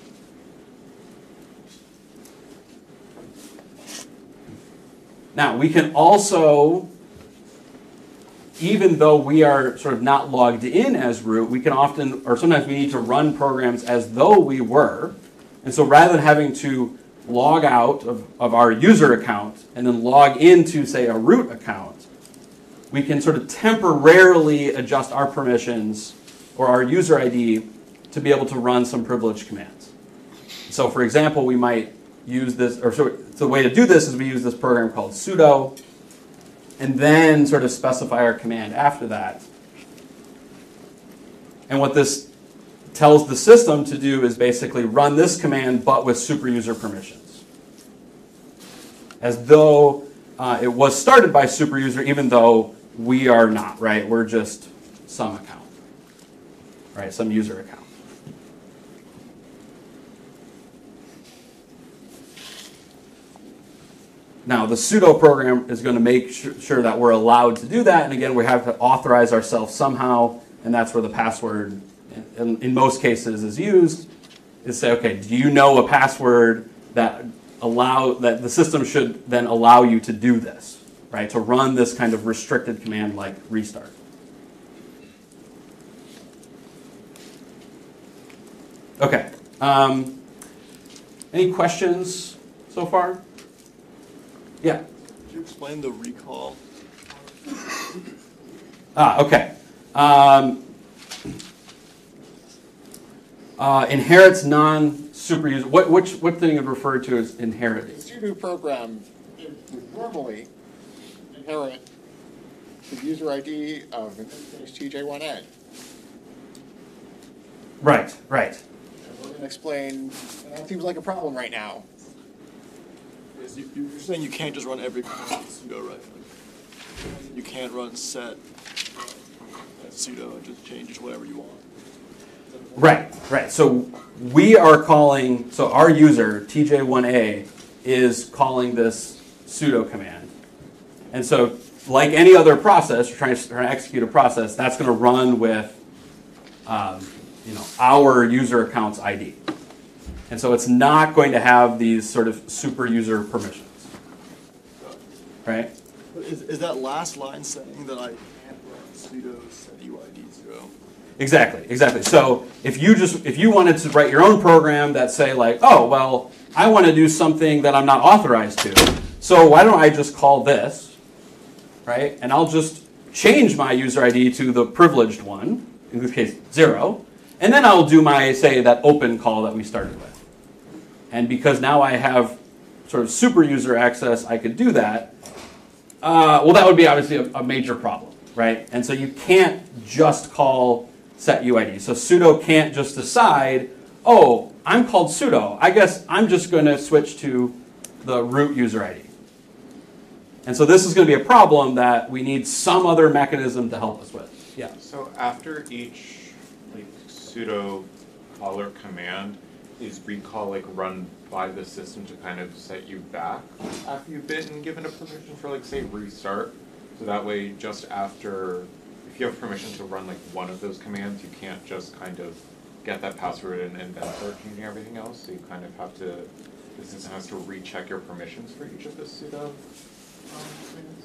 Now, we can also, even though we are sort of not logged in as root, we can often, or sometimes we need to run programs as though we were. And so rather than having to log out of, of our user account and then log into, say, a root account, we can sort of temporarily adjust our permissions or our user I D to be able to run some privileged commands. So for example, we might use this, or so, so the way to do this is we use this program called sudo, and then sort of specify our command after that. And what this tells the system to do is basically run this command, but with super user permissions. As though uh, it was started by super user, even though we are not, right? We're just some account, right? Some user account. Now, the sudo program is going to make sure that we're allowed to do that. And again, we have to authorize ourselves somehow, and that's where the password, in, in most cases, is used. Is say, okay, do you know a password that allow that the system should then allow you to do this, right? To run this kind of restricted command like restart. Okay. Um, any questions so far? Yeah. Could you explain the recall? Ah, okay. Um, uh, inherits non-super user. What which what thing would refer to as inherit? The sudo program would normally inherit the user I D of, in this case, T J one A. Right, right. And we're going to explain, and that seems like a problem right now. Is you, you're saying you can't just run every command with sudo, right? You can't run set sudo and just change just whatever you want. Right, right. So we are calling, so our user, T J one A, is calling this sudo command. And so, like any other process, you're trying to, trying to execute a process, that's going to run with um, you know, our user account's I D. And so it's not going to have these sort of super user permissions. Right? But is, is that last line saying that I can't run sudo set U I D zero? Exactly, exactly. So if you just if you wanted to write your own program that say like, oh well, I want to do something that I'm not authorized to, so why don't I just call this, right? And I'll just change my user I D to the privileged one, in this case zero, and then I'll do my say that open call that we started with. And because now I have sort of super user access, I could do that. Uh, well, that would be obviously a, a major problem, right? And so you can't just call set U I D. So sudo can't just decide, oh, I'm called sudo. I guess I'm just going to switch to the root user I D. And so this is going to be a problem that we need some other mechanism to help us with. Yeah. So after each like sudo caller command, is recall like run by the system to kind of set you back after you've been given a permission for like say restart? So that way just after, if you have permission to run like one of those commands, you can't just kind of get that password and, and then start changing everything else. So you kind of have to, the system has to recheck your permissions for each of the sudo um, commands?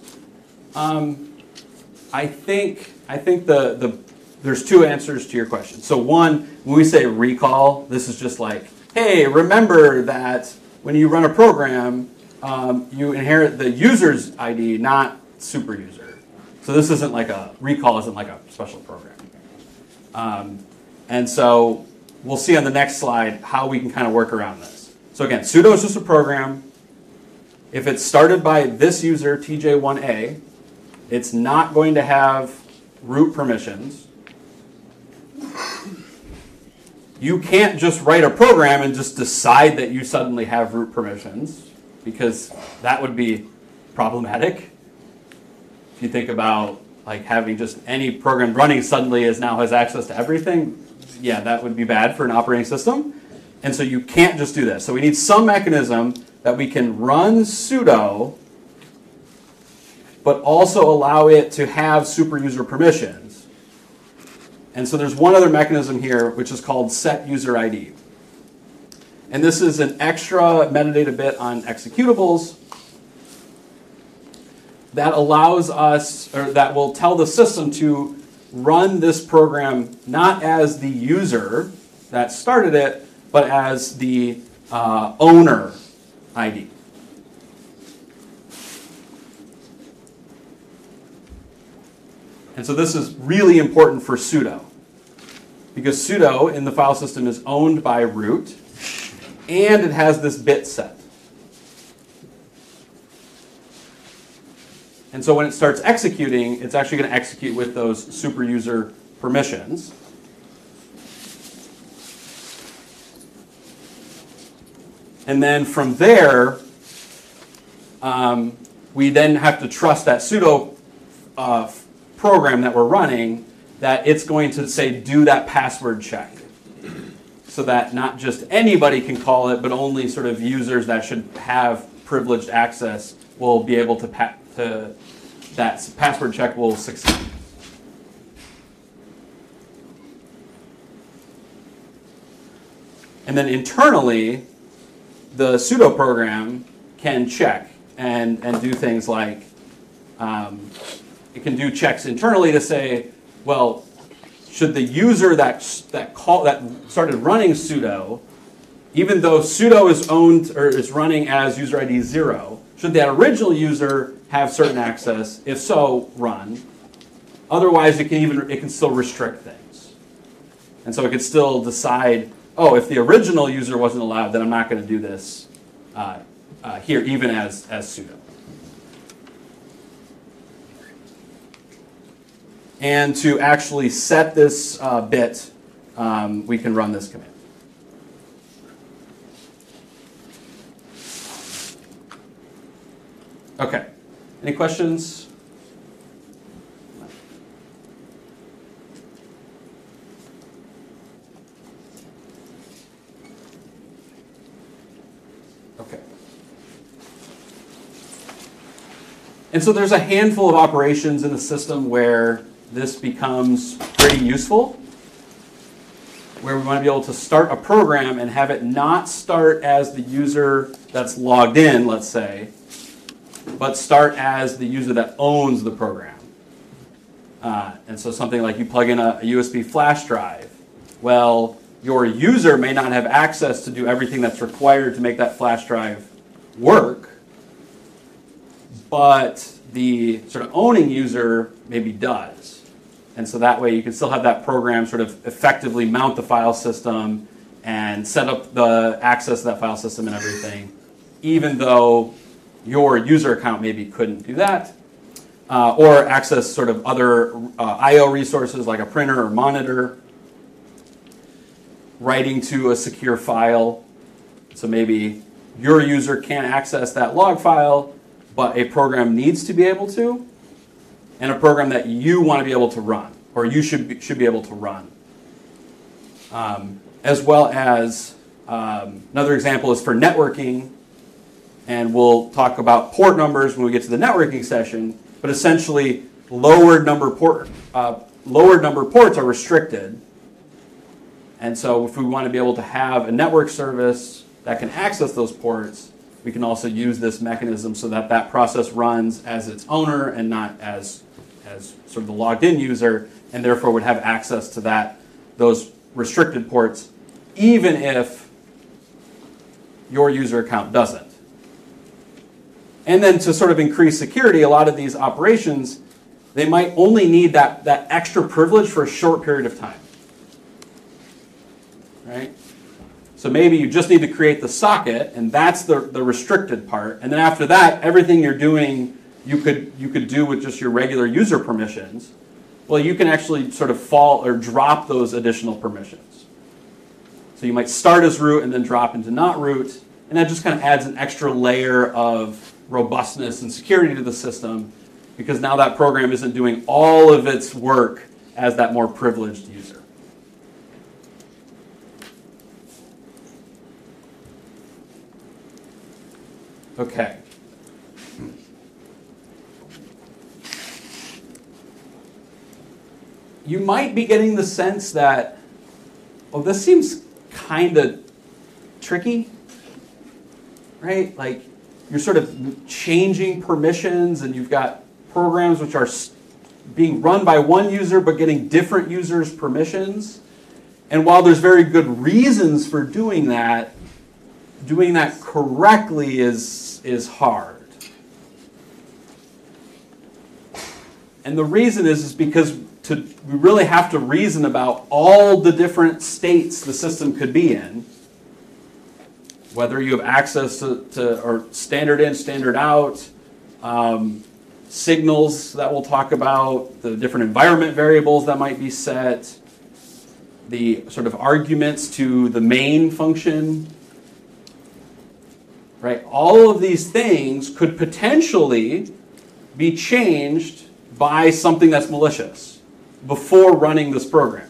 Um, I think I think the the there's two answers to your question. So one, when we say recall, this is just like, hey, remember that when you run a program, um, you inherit the user's I D, not super user. So this isn't like a recall isn't like a special program. Um, and so we'll see on the next slide how we can kind of work around this. So again, sudo is just a program. If it's started by this user, T J one A, it's not going to have root permissions. You can't just write a program and just decide that you suddenly have root permissions, because that would be problematic. If you think about like having just any program running suddenly is now has access to everything, yeah, that would be bad for an operating system. And so you can't just do this. So we need some mechanism that we can run sudo, but also allow it to have super user permissions. And so there's one other mechanism here, which is called set user I D. And this is an extra metadata bit on executables that allows us, or that will tell the system to run this program not as the user that started it, but as the uh, owner I D. And so this is really important for sudo, because sudo in the file system is owned by root, and it has this bit set. And so when it starts executing, it's actually going to execute with those super user permissions. And then from there, um, we then have to trust that sudo uh, program that we're running, that it's going to say do that password check, so that not just anybody can call it, but only sort of users that should have privileged access will be able to, pa to that password check will succeed. And then internally, the sudo program can check and, and do things like, um, it can do checks internally to say, well, should the user that that call that started running sudo, even though sudo is owned or is running as user I D zero, should that original user have certain access? If so, run. Otherwise, it can even it can still restrict things, and so it could still decide, oh, if the original user wasn't allowed, then I'm not going to do this uh, uh, here, even as as sudo. And to actually set this uh, bit, um, we can run this command. Okay. Any questions? Okay. And so there's a handful of operations in the system where this becomes pretty useful, where we want to be able to start a program and have it not start as the user that's logged in, let's say, but start as the user that owns the program. Uh, and so something like you plug in a, a U S B flash drive. Well, your user may not have access to do everything that's required to make that flash drive work, but the sort of owning user maybe does. And so that way you can still have that program sort of effectively mount the file system and set up the access to that file system and everything, even though your user account maybe couldn't do that. Uh, or access sort of other uh, I O resources like a printer or monitor, writing to a secure file. So maybe your user can't access that log file, but a program needs to be able to, and a program that you want to be able to run, or you should be, should be able to run. Um, as well as, um, another example is for networking, and we'll talk about port numbers when we get to the networking session, but essentially lowered number port, uh, lowered number ports are restricted. And so if we want to be able to have a network service that can access those ports, we can also use this mechanism so that that process runs as its owner and not as, as sort of the logged in user, and therefore would have access to that, those restricted ports, even if your user account doesn't. And then to sort of increase security, a lot of these operations, they might only need that, that extra privilege for a short period of time. Right? So maybe you just need to create the socket, and that's the, the restricted part. And then after that, everything you're doing, you could, you could do with just your regular user permissions. Well, you can actually sort of fall or drop those additional permissions. So you might start as root and then drop into not root, and that just kind of adds an extra layer of robustness and security to the system, because now that program isn't doing all of its work as that more privileged user. Okay. You might be getting the sense that, well, this seems kind of tricky, right? Like, you're sort of changing permissions, and you've got programs which are being run by one user but getting different users' permissions. And while there's very good reasons for doing that, doing that correctly is, is hard. And the reason is, is because to, we really have to reason about all the different states the system could be in, whether you have access to, to or standard in, standard out, um, signals that we'll talk about, the different environment variables that might be set, the sort of arguments to the main function, right? All of these things could potentially be changed by something that's malicious before running this program.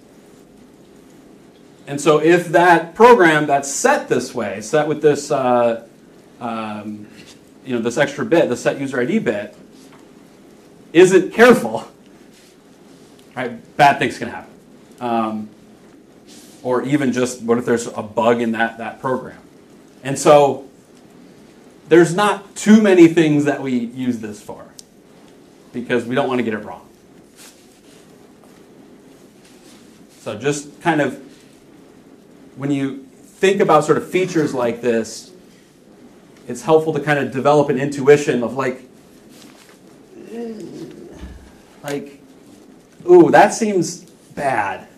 And so if that program that's set this way, set with this, uh, um, you know, this extra bit, the set user I D bit, isn't careful, right? Bad things can happen. Um, or even just, what if there's a bug in that, that program? And so there's not too many things that we use this for, because we don't want to get it wrong. So just kind of, when you think about sort of features like this, it's helpful to kind of develop an intuition of like, like, ooh, that seems bad.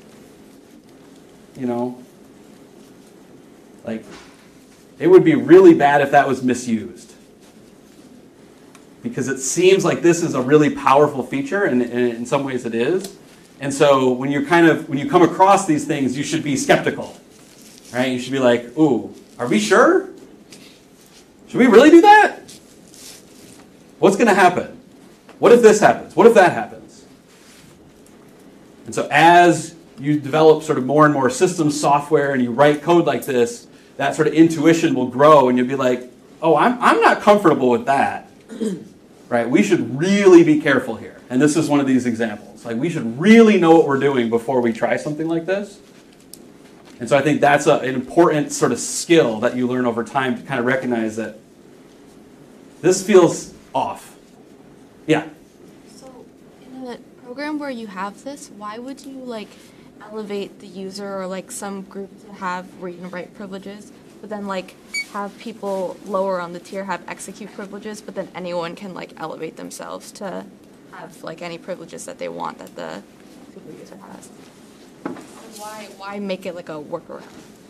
You know? Like, it would be really bad if that was misused. Because it seems like this is a really powerful feature, and, and in some ways it is. And so when you kind of when you come across these things, you should be skeptical, right? You should be like, "Ooh, are we sure? Should we really do that? What's going to happen? What if this happens? What if that happens?" And so as you develop sort of more and more system software and you write code like this, that sort of intuition will grow, and you'll be like, "Oh, I'm I'm not comfortable with that." right? We should really be careful here. And this is one of these examples. Like, we should really know what we're doing before we try something like this. And so I think that's a, an important sort of skill that you learn over time to kind of recognize that this feels off. Yeah? So in a program where you have this, why would you like elevate the user or like some group to have read and write privileges, but then like have people lower on the tier have execute privileges, but then anyone can like elevate themselves to have like any privileges that they want that the super user has? Why why make it like a workaround?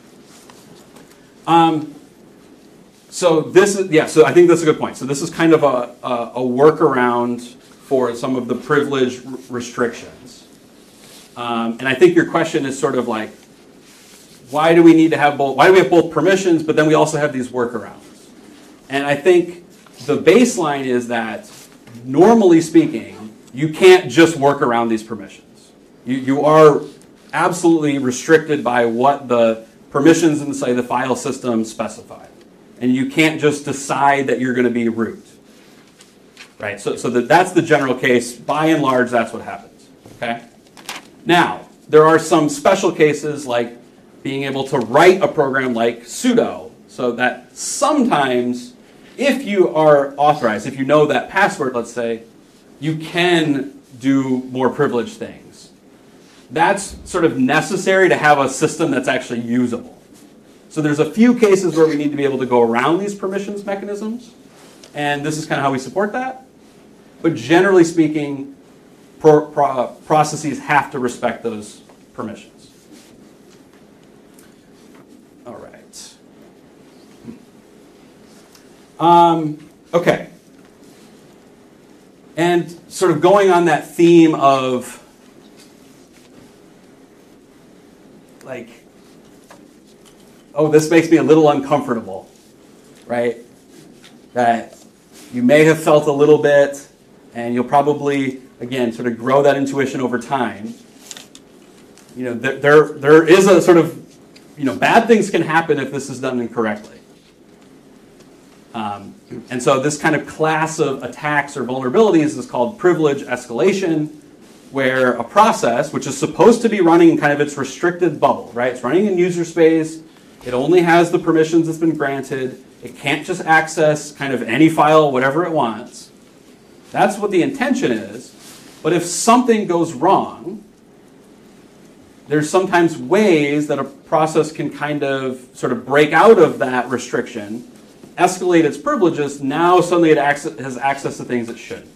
Um, so this is, yeah, so I think that's a good point. So this is kind of a, a, a workaround for some of the privilege r- restrictions. Um, and I think your question is sort of like, why do we need to have both, why do we have both permissions, but then we also have these workarounds? And I think the baseline is that, normally speaking, you can't just work around these permissions. You, you are absolutely restricted by what the permissions in, say, the file system specify. And you can't just decide that you're going to be root. Right? So, so that, that's the general case. By and large, that's what happens. Okay? Now, there are some special cases like being able to write a program like sudo, so that sometimes, if you are authorized, if you know that password, let's say, you can do more privileged things. That's sort of necessary to have a system that's actually usable. So there's a few cases where we need to be able to go around these permissions mechanisms, and this is kind of how we support that. But generally speaking, pro pro processes have to respect those permissions. All right. Um, okay. And sort of going on that theme of, like, oh, this makes me a little uncomfortable, right? That you may have felt a little bit, and you'll probably, again, sort of grow that intuition over time. You know, there, there, there is a sort of, you know, bad things can happen if this is done incorrectly. Um, and so this kind of class of attacks or vulnerabilities is called privilege escalation, where a process, which is supposed to be running in kind of its restricted bubble, right? It's running in user space. It only has the permissions that's been granted. It can't just access kind of any file, whatever it wants. That's what the intention is. But if something goes wrong, there's sometimes ways that a process can kind of sort of break out of that restriction, escalate its privileges. Now suddenly it access, has access to things it shouldn't.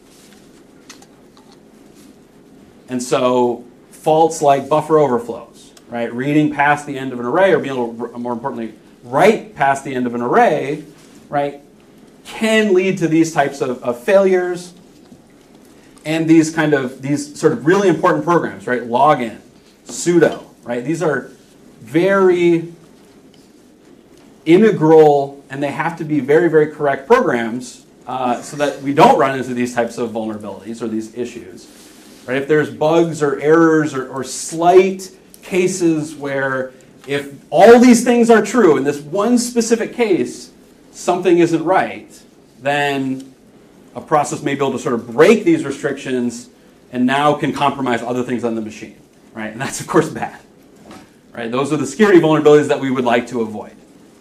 And so faults like buffer overflows, right? Reading past the end of an array, or being able to, more importantly, write past the end of an array, right, can lead to these types of, of failures. And these kind of, these sort of really important programs, right? Login, sudo, right? These are very integral, and they have to be very, very correct programs uh, so that we don't run into these types of vulnerabilities or these issues. Right? If there's bugs or errors or, or slight cases where if all these things are true in this one specific case, something isn't right, then a process may be able to sort of break these restrictions and now can compromise other things on the machine. Right? And that's, of course, bad. Right? Those are the security vulnerabilities that we would like to avoid.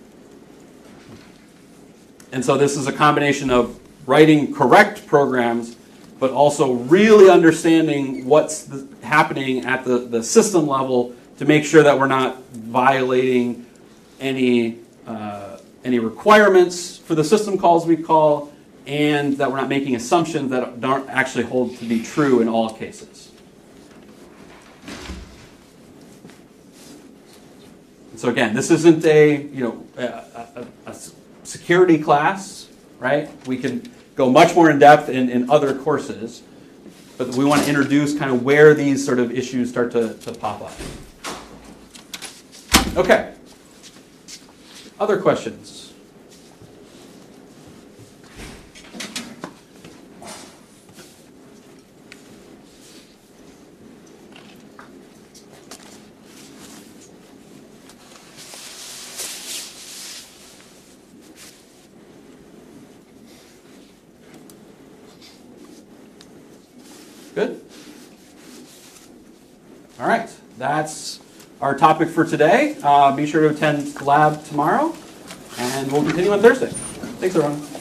And so this is a combination of writing correct programs, but also really understanding what's the, happening at the, the system level to make sure that we're not violating any, uh, any requirements for the system calls we call, and that we're not making assumptions that don't actually hold to be true in all cases. So again, this isn't a, you know, a, a, a security class, right? We can go much more in depth in, in other courses, but we want to introduce kind of where these sort of issues start to, to pop up. Okay. Other questions? Good? All right, that's our topic for today. Uh, be sure to attend lab tomorrow, and we'll continue on Thursday. Thanks, everyone.